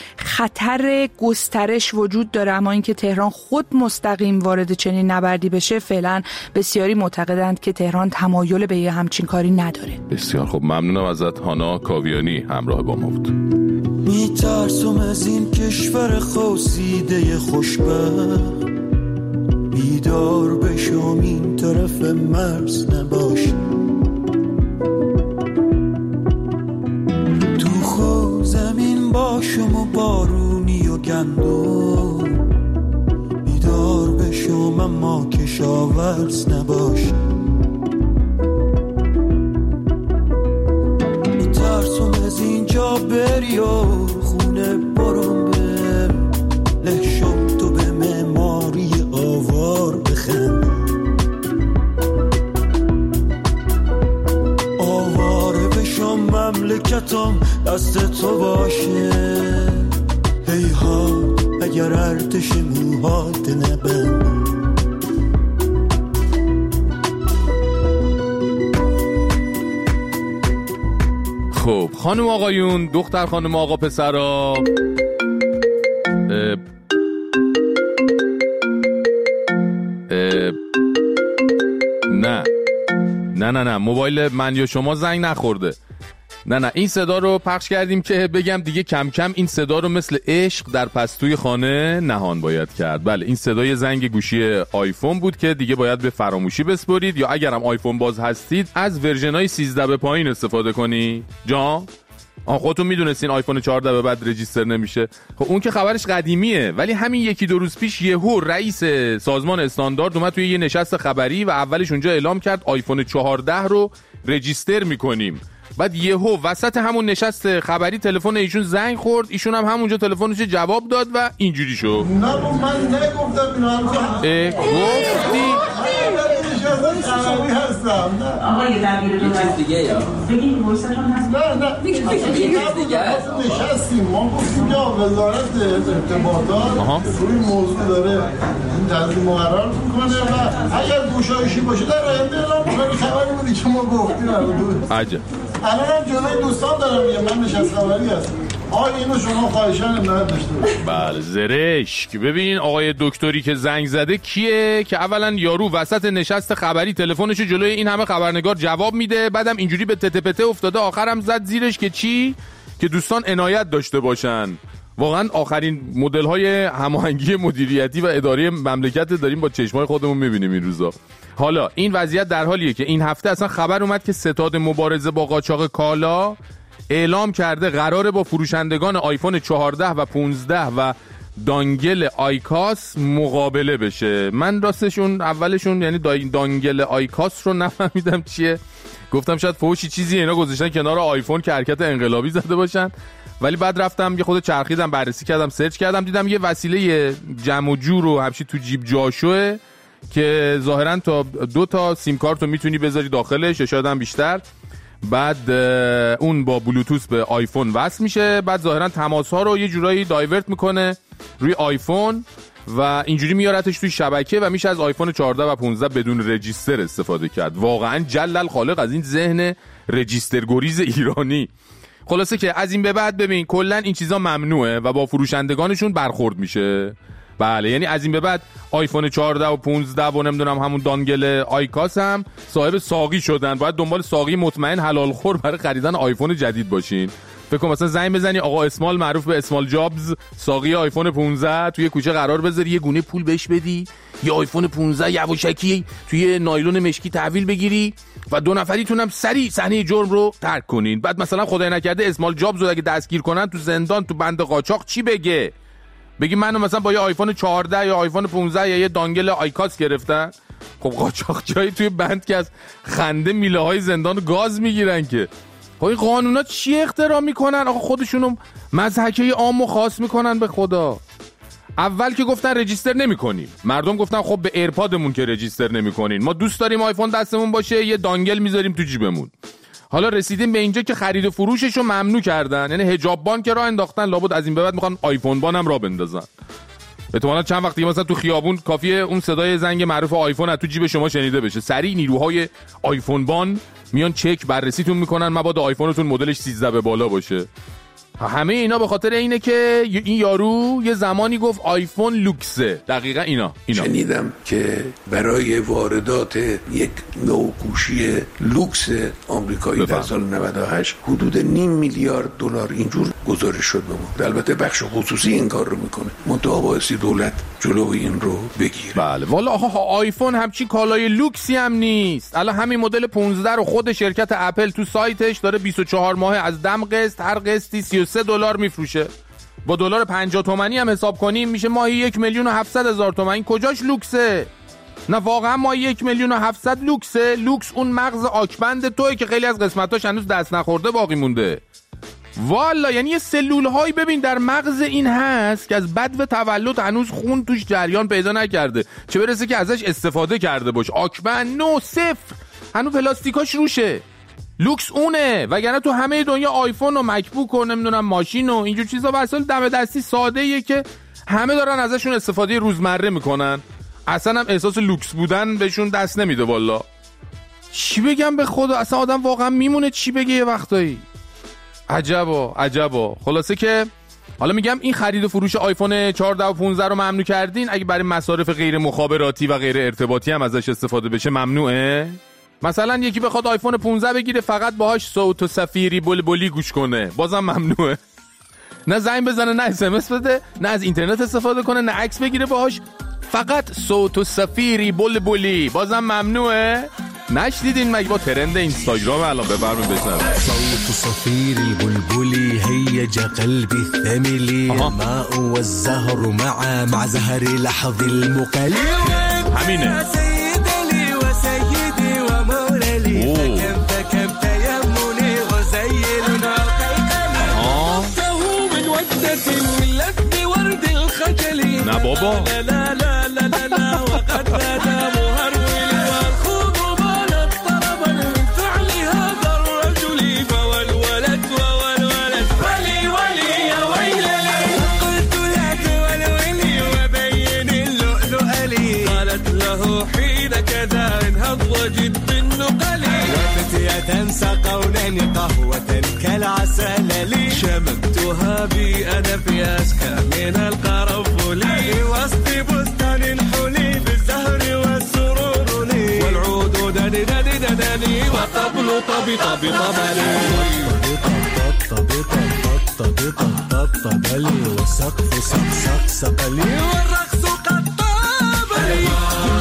خطر گسترش وجود داره اما اینکه تهران خود مستقیم وارد چنین نبردی بشه فعلا بسیاری معتقدند که تهران تمایل به یه همچین کاری نداره. بسیار خب، ممنونم ازت. هانا کاویانی همراه با ما بود. میترسم از این کشور خواسیده خوشبخت بیدار بشم این طرف مرز نباشه تو خو زمین باشم و بارونی و گندم بیدار بشم اما کشاورز نباشه میترسم از اینجا بری و خونه برم به لحشم تو به معماری آوار بخند آواره بشم مملکتم دست تو باشه هیهات اگر ارتش موهات نبند خب خانم آقایون، دختر خانم آقا پسرا، اه اه نه نه نه نه موبایل من یا شما زنگ نخورده. نه نه این صدا رو پخش کردیم که بگم دیگه کم کم این صدا رو مثل عشق در پستوی خانه نهان باید کرد. بله این صدای زنگ گوشی آیفون بود که دیگه باید به فراموشی بسپرید یا اگرم آیفون باز هستید از ورژن‌های سیزده به پایین استفاده کنی. جا آن خودتون میدونستین آیفون چهارده به بعد رجیستر نمیشه. خب اون که خبرش قدیمیه، ولی همین یکی دو روز پیش یهو رئیس سازمان استاندارد اومد توی یه نشست خبری و اولش اونجا اعلام کرد آیفون چهارده رو رجیستر میکنیم. بعد یهو وسط همون نشست خبری تلفن ایشون زنگ خورد، ایشون هم همونجا تلفنش جواب داد و اینجوری شد. نه من نگفتم اینا رو. اه گفتی خبری هستم. نه آقای دبیر دو چیز دیگه یا بگین فرصتون هست. نه نه یه چیز دیگه است. نشستیم ما گفتیم که وزارت ارتباطات روی موضوع داره این تنظیم مقرر میکنه و اگر گشایشی باشه در آینده اعلام میکنه. خبری بودی که ما گفتیم. عجب. الان هم جلوی دوستان دارم میگم من نشست خبری هستم. آقای اینو شما خواهشان نه داشته باشید. بله زرشک. ببین آقای دکتری که زنگ زده کیه که اولا یارو وسط نشست خبری تلفنشو جلوی این همه خبرنگار جواب میده، بعدم اینجوری به تته پته افتاده، آخرم زد زیرش که چی؟ که دوستان عنایت داشته باشن. واقعا آخرین مدل های هماهنگی مدیریتی و اداری مملکت داریم با چشمای خودمون میبینیم این روزا. حالا این وضعیت در حالیه که این هفته اصلا خبر اومد که ستاد مبارزه با قاچاق کالا اعلام کرده قراره با فروشندگان آیفون چهارده و پانزده و دانگل آیکاس مقابله بشه. من راستشون اولشون یعنی دانگل آیکاس رو نفهمیدم چیه، گفتم شاید فوشی چیزی اینا گذاشتن کنار آیفون که حرکت انقلابی زده باشن، ولی بعد رفتم یه خود چرخیدم بررسی کردم سرچ کردم دیدم یه وسیله جمع و جور رو همچی تو جیب جاشوه که ظاهرا تا دو تا سیم کارت رو میتونی بذاری داخلش یا شاید هم بیشتر، بعد اون با بلوتوث به آیفون وصل میشه، بعد ظاهرا تماس ها رو یه جورایی دایورت میکنه روی آیفون و اینجوری میارتش توی شبکه و میشه از آیفون چهارده و پانزده بدون رجیستر استفاده کرد. واقعا جلل خالق از این ذهن رجیستر گریز ایرانی. خلاصه که از این به بعد ببین کلا این چیزا ممنوعه و با فروشندگانشون برخورد میشه. بله یعنی از این به بعد آیفون چهارده و پانزده و نمیدونم همون دانگل آیکاس هم صاحب ساقی شدن، باید دنبال ساقی مطمئن حلال خور برای خریدن آیفون جدید باشین. فکر کنم مثلا زنگ بزنی آقا اسمال معروف به اسمال جابز ساقی آیفون پانزده توی کوچه قرار بذاری، یه گونه پول بهش بدی، یه آیفون پانزده یواشکی توی نایلون مشکی تحویل بگیری و دو نفریتون هم سریع صحنه جرم رو ترک کنین. بعد مثلا خدای نکرده اسمال جابز رو اگه دستگیر کنن تو زندان تو بند قاچاق چی بگه؟ بگی منو مثلا با یه آیفون چهارده یا آیفون پانزده یا یه دانگل آیکاس گرفتن. خب قاچاق جایی توی بند که از خنده میله های زندان گاز میگیرن که. خب این قانونا چی اختراع میکنن؟ آقا خودشونو مضحکه عامو خاص میکنن به خدا. اول که گفتن رجیستر نمیکنیم، مردم گفتن خب به ایرپادمون که رجیستر نمیکنین، ما دوست داریم آیفون دستمون باشه یه دانگل میذاریم تو جیبمون. حالا رسیدیم به اینجا که خرید و فروشش رو ممنوع کردن، یعنی حجاب بان که راه انداختن، لابد از این به بعد میخوان آیفون بان هم راه بندازن. احتمالاً چند وقتی مثلا تو خیابون کافیه اون صدای زنگ معروف آیفون از تو جیب شما شنیده بشه، سریع نیروهای آیفون بان میان چک بررسیتون میکنن مبادا آیفونتون مدلش سیزده به بالا باشه. همه اینا به خاطر اینه که این یارو یه زمانی گفت آیفون لوکسه. دقیقا اینا اینا شنیدم که برای واردات یک نوع گوشی لوکس آمریکایی در سال نود و هشت حدود نیم میلیارد دلار اینجور گزارش شد به ما. البته بخش خصوصی این کار رو میکنه، منتها بایستی دولت جلو این رو بگیره. بله والا آها آیفون همچی کالای لوکسی هم نیست. الان همین مدل پانزده رو خود شرکت اپل تو سایتش داره بیست و چهار ماه از دم قسط، هر قسطی سی و سه دلار میفروشه. با دلار پنجاه تومانی هم حساب کنیم میشه ماهی یک میلیون و هفتصد هزار تومان. کجاش لوکسه؟ نه واقعا ماهی یک میلیون و هفتصد لوکسه؟ لوکس اون مغز آکبند توئه که خیلی از قسمتاش هنوز دست نخورده باقی مونده. والا یعنی یه سلول هایی ببین در مغز این هست که از بدو تولد هنوز خون توش جریان پیدا نکرده، چه برسه که ازش استفاده کرده باش. آکبند نو صفر، هنوز پلاستیکاش روشه. لوکس اونه، وگرنه تو همه دنیا آیفون و مکبوک و نمیدونم ماشین و اینجور چیزا وسایل دم دستی ساده ایه که همه دارن ازشون استفاده روزمره میکنن، اصلا هم احساس لوکس بودن بهشون دست نمیده. والا چی بگم به خدا، اصلا آدم واقعا میمونه چی بگه یه وقتایی. عجبا عجبا. خلاصه که حالا میگم این خرید و فروش آیفون چهارده و پانزده رو ممنوع کردین، اگه برای مصارف غیر مخابراتی و غیر ارتباطی هم ازش استفاده بشه ممنوعه. مثلا یکی بخواد آیفون پانزده بگیره فقط باهاش صوت و صفیری بلبلی گوش کنه، بازم ممنوعه. نه زنگ بزنه، نه اس ام اس بده، نه از اینترنت استفاده کنه، نه عکس بگیره باهاش، فقط صوت و صفیری بلبلی، بازم ممنوعه. نشدیدین مگه با ترند اینستاگرام الان بفرمون بشنوید. صوت صفير البلبل هيج قلبي الثمل ماء والزهر مع مع زهر لحظ المقل همینه. سيدي وسيدي ومولي فكم فكم تيمني غزيل وقيقلي فهو من ودة اللذ ورد الخجل. نه بابا لا لا لا لا لا وقد بدا مهرول وجد بالنقل وفتية سقونني قهوة العسل لي شممتها بي أنا في أشكى من القرنفلي وسط بستان الحلي بالزهر والسرور لي والعود دني دني دني والطبل طبي طبي طبلي طبي طبي طبي طبلي والسقف سق سق سقلي والرقص قد طابلي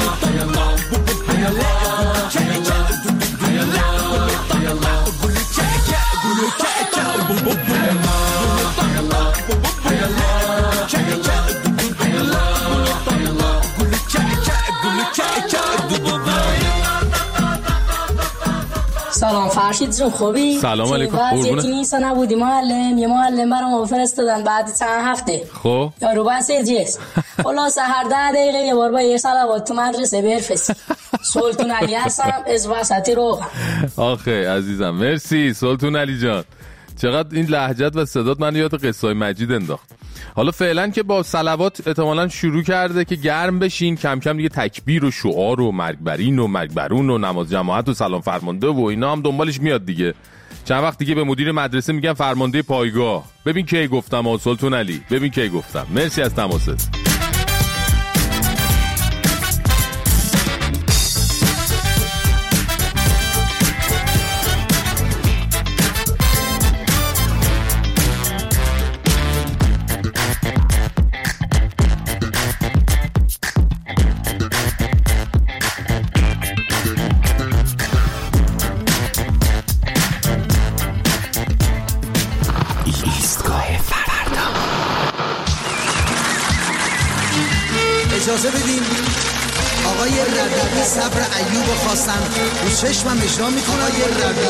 سلام فرشید جون خوبی؟ سلام علیکم قربونه. یکی نیستا نبودی معلم، یه معلم برام فرستادن بعد چند هفته. خب یارو با سرجیس. خلاص هر ده دقیقه یه بار با یه صلوات تو مدرسه برفرستی. سلطان علی هستم از وسطی روغن. آخه عزیزم مرسی سلطان علی جان. چقدر این لهجت و صدات من یاد قصه‌های مجید انداخت. حالا فعلا که با صلوات احتمالاً شروع کرده که گرم بشین، کم کم دیگه تکبیر و شعار و مرگبرین و مرگبرون و نماز جماعت و سلام فرمانده و اینا هم دنبالش میاد دیگه. چند وقت دیگه به مدیر مدرسه میگن فرمانده پایگاه. ببین کی گفتم آ سلطان علی، ببین کی گفتم. مرسی از تماست. اجازه بدین آقای ربیعی صبر ایوب خواستن رو چشمم اجرا میکنه. آقای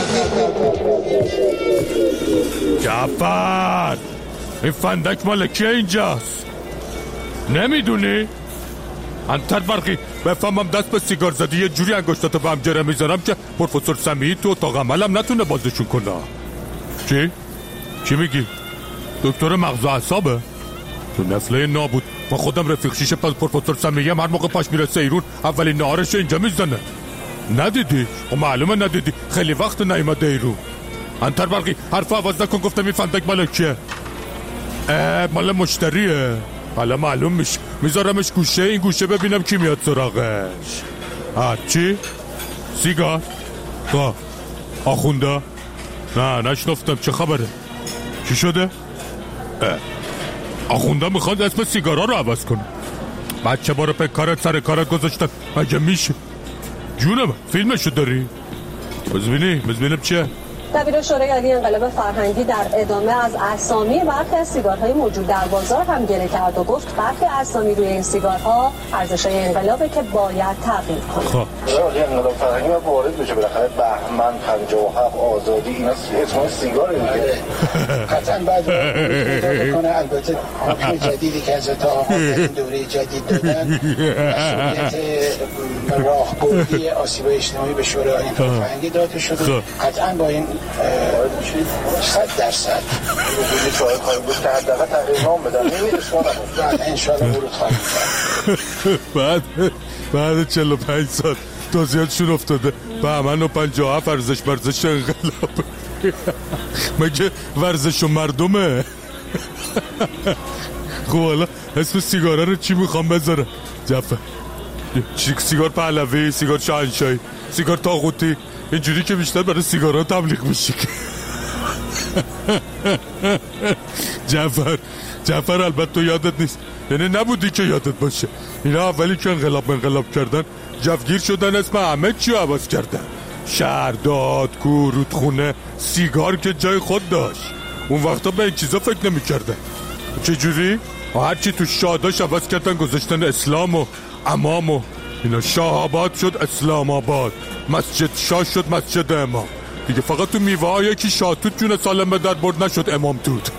ربیعی جعفر این فندک مال کیه اینجاست؟ نمیدونی؟ انتر برقی بفهمم دست به سیگار زدی یه جوری انگشتاتو به هم گره میذارم که پروفسور سمیعی تو اتاق عملم نتونه بازشون کنه. چی؟ چی میگی؟ دکتر مغز و اعصابه؟ تو نسله نابود ما خودم رفیق شیشه پس پروفسور سمیعی هر موقع پاش میرسه ایرون اولین نهارش اینجا میزنه. ندیدی؟ خب معلومه ندیدی، خیلی وقت نیومده ایرون. انتر برقی حرف عوض نکن، گفتم این فندک مال کیه؟ مال مشتریه. حالا معلوم میشه، میذارمش گوشه این گوشه ببینم کی میاد سراغش. ها چی؟ سیگار؟ با آخونده؟ نه نشنفتم، چه خبره؟ چی شده؟ آخونده میخواد اسم سیگارا رو عوض کنه. بچه بارو به کارت سر کارت گذاشتن، مگه میشه؟ جونم فیلمشو داری؟ بزبینی بزبینم چیه؟ دبیر شورای عالی انقلاب فرهنگی در ادامه از اسامی برخی از سیگارهای موجود در بازار هم گله کرد و گفت برخی اسامی روی این سیگارها ارزش‌های انقلابه که باید تغییر کنه. خب شورای انقلاب فرهنگی باید وارد بشه، بالاخره بهمن پنجاه و هفت آزادی اینا اسم سیگار دیگه. قطعاً بعد پیدا کنه. البته حکم جدیدی که از تا این دوره جدید دادن مسئولیت راهبردی آسیب اجتماعی به شورای عالی انقلاب فرهنگی داده شده. قطعاً با این صد درصد وجودی شاید خواهیم بود که حداقل تغییر نام بدن. نمیرسه بعد انشاءالله ورود خواهیم بعد بعد چهل و پنج سال توضیحاتشون افتاده بهمن و پنجاه و هفت ورزش ورزش انقلاب. مگه ورزش و مردمه؟ خب حالا اسم سیگاره رو چی میخوام بذاره؟ جفه سیگار پهلوی، سیگار شاهنشاهی، سیگار طاغوتی، اینجوری که بیشتر برای سیگارا تبلیغ میشه. جعفر جعفر البته تو یادت نیست، یعنی نبودی که یادت باشه. اینا اولی که انقلاب انقلاب کردن جوگیر شدن، اسم همه چی عوض کردن. شهرداد، کو، رودخونه، سیگار که جای خود داشت. اون وقتا به این چیزا فکر نمی کردن. چجوری؟ هرچی تو شاداش عوض کردن گذاشتن اسلام و امام و اینا. شاه آباد شد اسلام آباد، مسجد شاه شد مسجد امام دیگه. فقط تو میوه ها یکی شاه توت جون سالم به در برد نشد امام توت.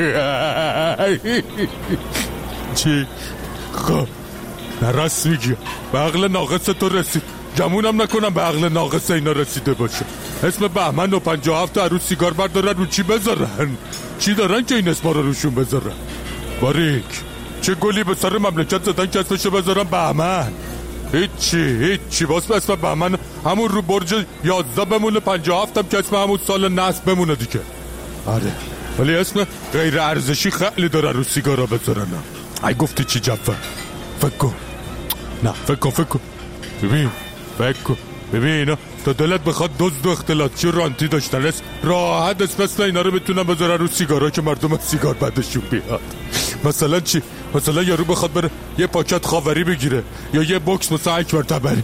چی؟ خب نرس میگی به عقل ناقص تو رسید، گمونم نکنم به عقل ناقص اینا رسیده باشه. اسم بهمن و پنجاه و هفت عروس سیگار بردارن رو چی بذارن؟ چی دارن که این اسما رو روشون بذارن؟ باریک چه گلی به سر مملکت زدن که اسمشو بذارن بهمن. هیچی هیچی باز اسم بهمن همون رو برج یازده بمونه، پنجاه و هفت هم که اسم همون سال نصب بمونه دیگه. آره ولی اسم غیر ارزشی خیلی داره رو سیگارا بذارن. ای گفتی چی جعفر؟ فکر کن. نه فکر کن فکر کن ببین فکر کن ببین اینا تا دلت بخواد دزد و اختلاطچی و رانتی داشتن است راحت اسم اسم اینا رو بتونن بذارن رو سیگارا که مردم از سیگار بعدشون بیاد. مثلا چی؟ مثلا یارو بخواد بره یه پاکت خاوری بگیره یا یه بوکس مثلا اکبر تبری.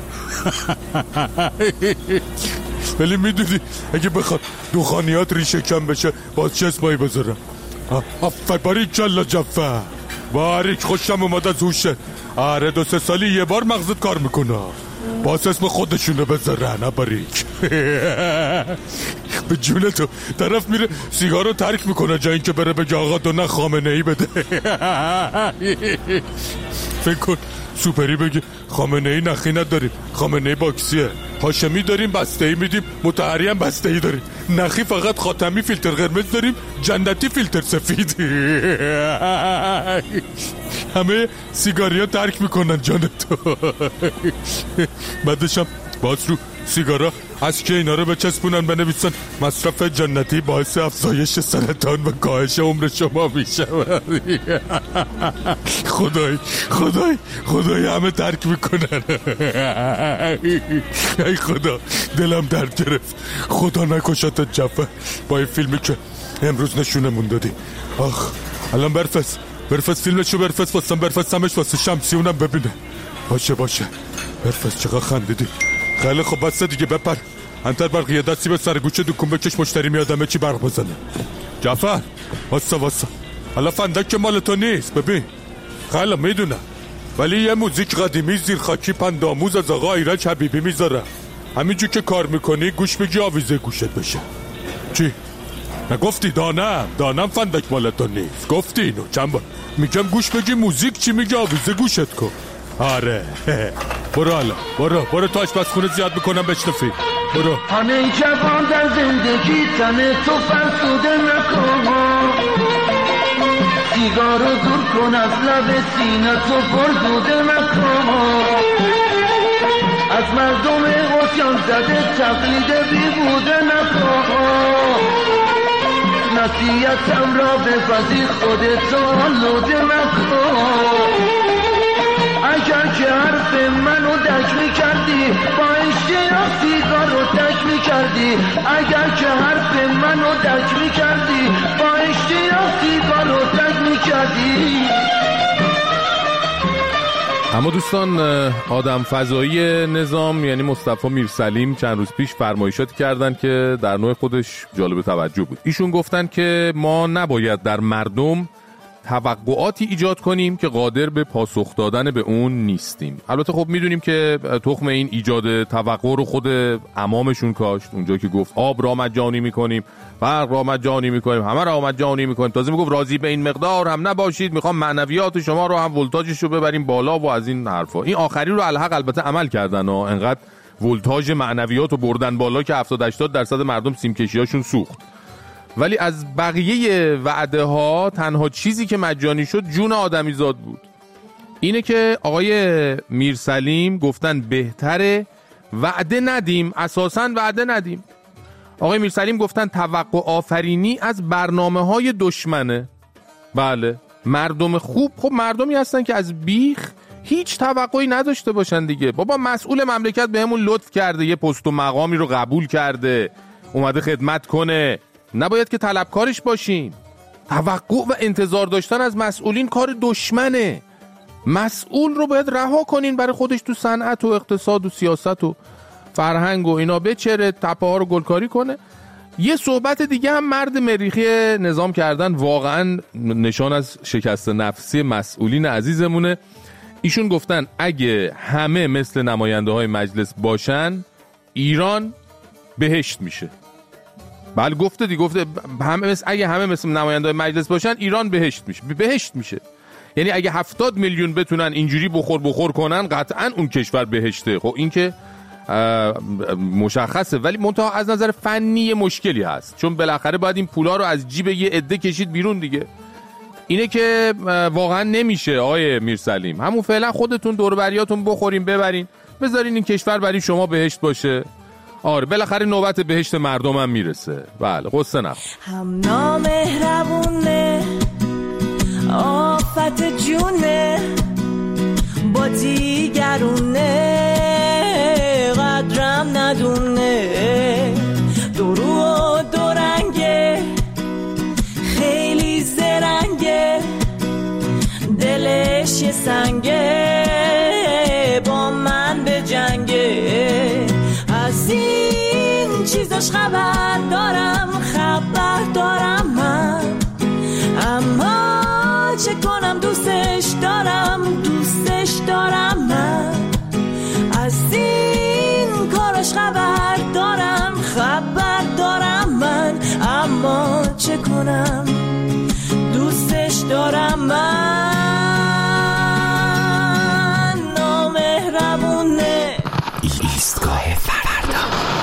ولی میدونی اگه بخواد دخانیات ریشه کم بشه باز چه اسمایی بذارم؟ آفر باریک کلا جعفر باریک خوشم اومد از هوشه. آره دو سه سالی یه بار مغزت کار میکنه باز اسم خودشونو بذارن. باریک به جون تو طرف میره سیگارو ترک میکنه جا این که بره بگه آقا دو نه خامنه ای بده. فکر کن سوپری بگه خامنه ای نخی نداریم خامنه ای باکسیه، هاشمی داریم بسته ای میدیم، مطهری هم بسته ای داریم، نخی فقط خاتمی فیلتر قرمز داریم، جنتی فیلتر سفید. همه سیگاری ها ترک میکنن جان تو. بعدش هم باز رو سیگارا از که اینا رو بچسبونن بنویسن مصرف جنتی باعث افزایش سرطان و کاهش عمر شما میشه. خدای خدای خدای همه ترک میکنن. ای خدا دلم درد گرفت. خدا نکشتت جعفر با این فیلمی که امروز نشونمون دادی. آخ الان برفس برفس فیلمشو برفس واسم برفسمش واسه شمسیونم ببینه. باشه باشه برفس چقدر خندیدی. خیلی خوب بسته دیگه بپر. انتر برق یه دستی به سر گوشه دکون بکش مشتری میادمه چی برق بزنه. جعفر واسه واسه حالا فندک که مال تو نیست ببین. خیلی میدونم ولی یه موزیک قدیمی زیر خاکی پنداموز از آقا ایرج حبیبی میذاره. همینجور که کار میکنی گوش بگی آویزه گوشت بشه. چی؟ نگفتی دانم دانم فندک مال تو نیست گفتی اینو چند بار میگم گوش بگی موزیک چی میگه آویزه گوشت کن. آره برو حالا برو برو تو آشپزخونه زیاد میکنم بشنفی برو. همه جوان در زندگی تنه تو فرسوده نکن، سیگارو دور کن از لب سینه تو پردوده نکن، از مردم غسیان زده تقلید بیهوده نکن، نصیحتم را بپذیر خودتو آلوده نکن. اگر که حرف منو دک میکردی با اشتیاق سیگار رو دک میکردی، اگر که حرف منو دک میکردی با اشتیاق سیگار رو دک میکردی. اما دوستان آدم فضایی نظام یعنی مصطفی میرسلیم چند روز پیش فرمایشاتی کردن که در نوع خودش جالب توجه بود. ایشون گفتن که ما نباید در مردم توقعاتی ایجاد کنیم که قادر به پاسخ دادن به اون نیستیم. البته خب میدونیم که تخم این ایجاد توقع رو خود امامشون کاشت اونجا که گفت آب را مجانی میکنیم، برق را مجانی میکنیم، همه را مجانی میکنیم. تازه میگفت راضی به این مقدار هم نباشید، میخوام معنویات شما رو هم ولتاژش رو ببریم بالا و از این حرفا. این آخری رو الحق البته عمل کردن ها، انقدر ولتاژ معنویات رو بردن بالا که هفتاد هشتاد درصد مردم سیمکشیاشون سوخت. ولی از بقیه وعده ها تنها چیزی که مجانی شد جون آدمی زاد بود. اینه که آقای میرسلیم گفتن بهتره وعده ندیم، اساساً وعده ندیم. آقای میرسلیم گفتن توقع آفرینی از برنامه های دشمنه. بله مردم خوب خب مردمی هستن که از بیخ هیچ توقعی نداشته باشن دیگه. بابا مسئول مملکت بهمون لطف کرده، یه پست و مقامی رو قبول کرده، اومده خدمت کنه، نباید که طلبکارش باشیم. توقع و انتظار داشتن از مسئولین کار دشمنه. مسئول رو باید رها کنین برای خودش تو صنعت و اقتصاد و سیاست و فرهنگ و اینا بچره، تپه ها رو گلکاری کنه. یه صحبت دیگه هم مرد مریخی نظام کردن، واقعا نشان از شکست نفسی مسئولین عزیزمونه. ایشون گفتن اگه همه مثل نماینده های مجلس باشن ایران بهشت میشه. بله گفته دی گفته همه مثل اگه همه مثل نماینده مجلس باشن ایران بهشت میشه. بهشت میشه یعنی اگه هفتاد میلیون بتونن اینجوری بخور بخور کنن قطعا اون کشور بهشته. خب این که مشخصه، ولی منتها از نظر فنی مشکلی هست، چون بالاخره باید این پولا رو از جیب یه عده کشید بیرون دیگه. اینه که واقعا نمیشه آقای میرسلیم، همون فعلا خودتون دور و بریاتون بخورین ببرین، بذارین این کشور برای شما بهشت باشه. آره بالاخره نوبت بهشت مردمم میرسه. بله قصه نخور. هم نامهربونه آفت جونه با دیگرونه قدرم ندونه درو و دورنگه خیلی زرنگه دلش یه سنگه با من به جنگه از این چیزاش خبر دارم خبر دارم من اما چه کنم دوستش دارم دوستش دارم من از این کارش خبر دارم خبر دارم من اما چه کنم دوستش دارم من نامهربونه ایستگاه فردا.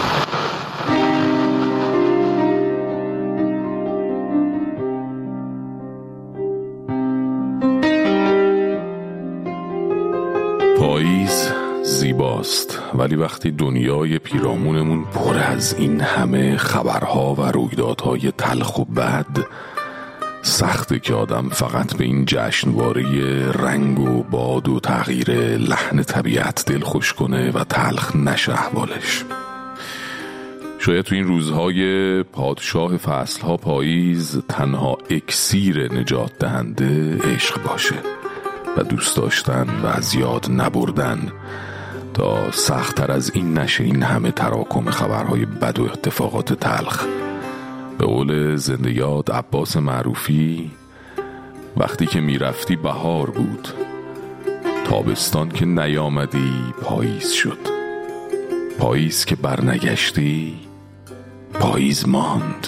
پاییز زیباست ولی وقتی دنیای پیرامونمون پر از این همه خبرها و رویدادهای تلخ و بد، سخته که آدم فقط به این جشنواره رنگ و باد و تغییر لحن طبیعت دل خوش کنه و تلخ نشه احوالش. شاید تو این روزهای پادشاه فصلها پاییز تنها اکسیر نجات دهنده عشق باشه و دوست داشتن و از یاد نبردن تا سخت‌تر از این نشه این همه تراکم خبرهای بد و اتفاقات تلخ. به قول زنده یاد عباس معروفی، وقتی که میرفتی بهار بود، تابستان که نیامدی پاییز شد، پاییز که برنگشتی پاییز ماند،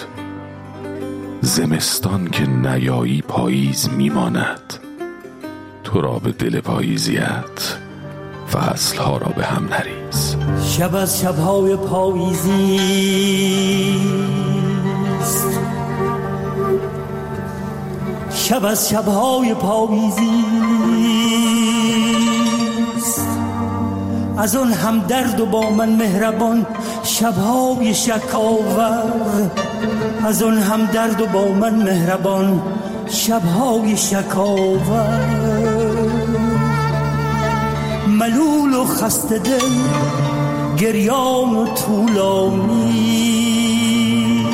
زمستان که نیایی پاییز میماند. تو را به دل پاییزیت فصلها را به هم نریز. شب از شبهای پاییزی شب از شبهای پاییزی از اون هم درد و با من مهربان شبهای شکاور، از اون هم درد و با من مهربان شبهای شکاور. ملول و خسته دل گریان و طولانی،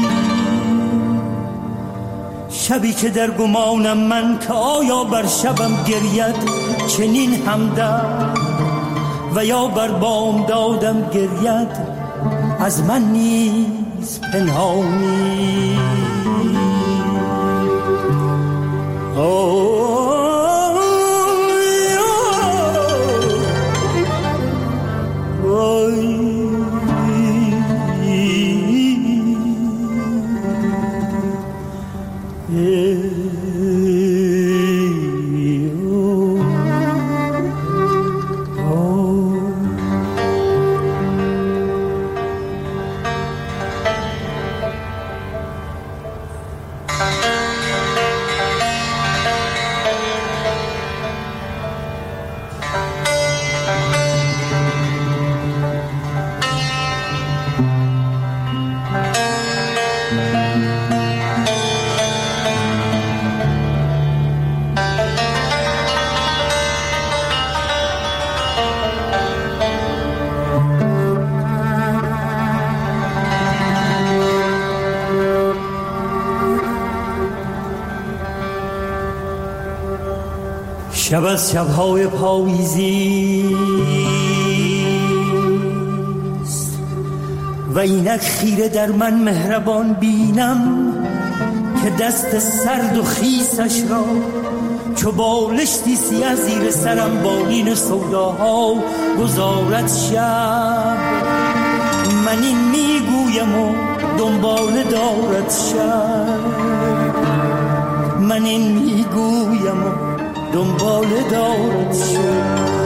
شبی که در گمانم من که آیا بر شبم گرید چنین همدم و یا بر بام دادم گرید از من نیز پنهانی. آه شب از شبهای پاییزی و اینک خیره در من مهربان بینم که دست سرد و خیسش را چو بالشتی سیه زیر سرم بالین سوداها گذارد شب. من این میگویم و دنبال دارد شب، من این میگویم و دنبال دارد شد.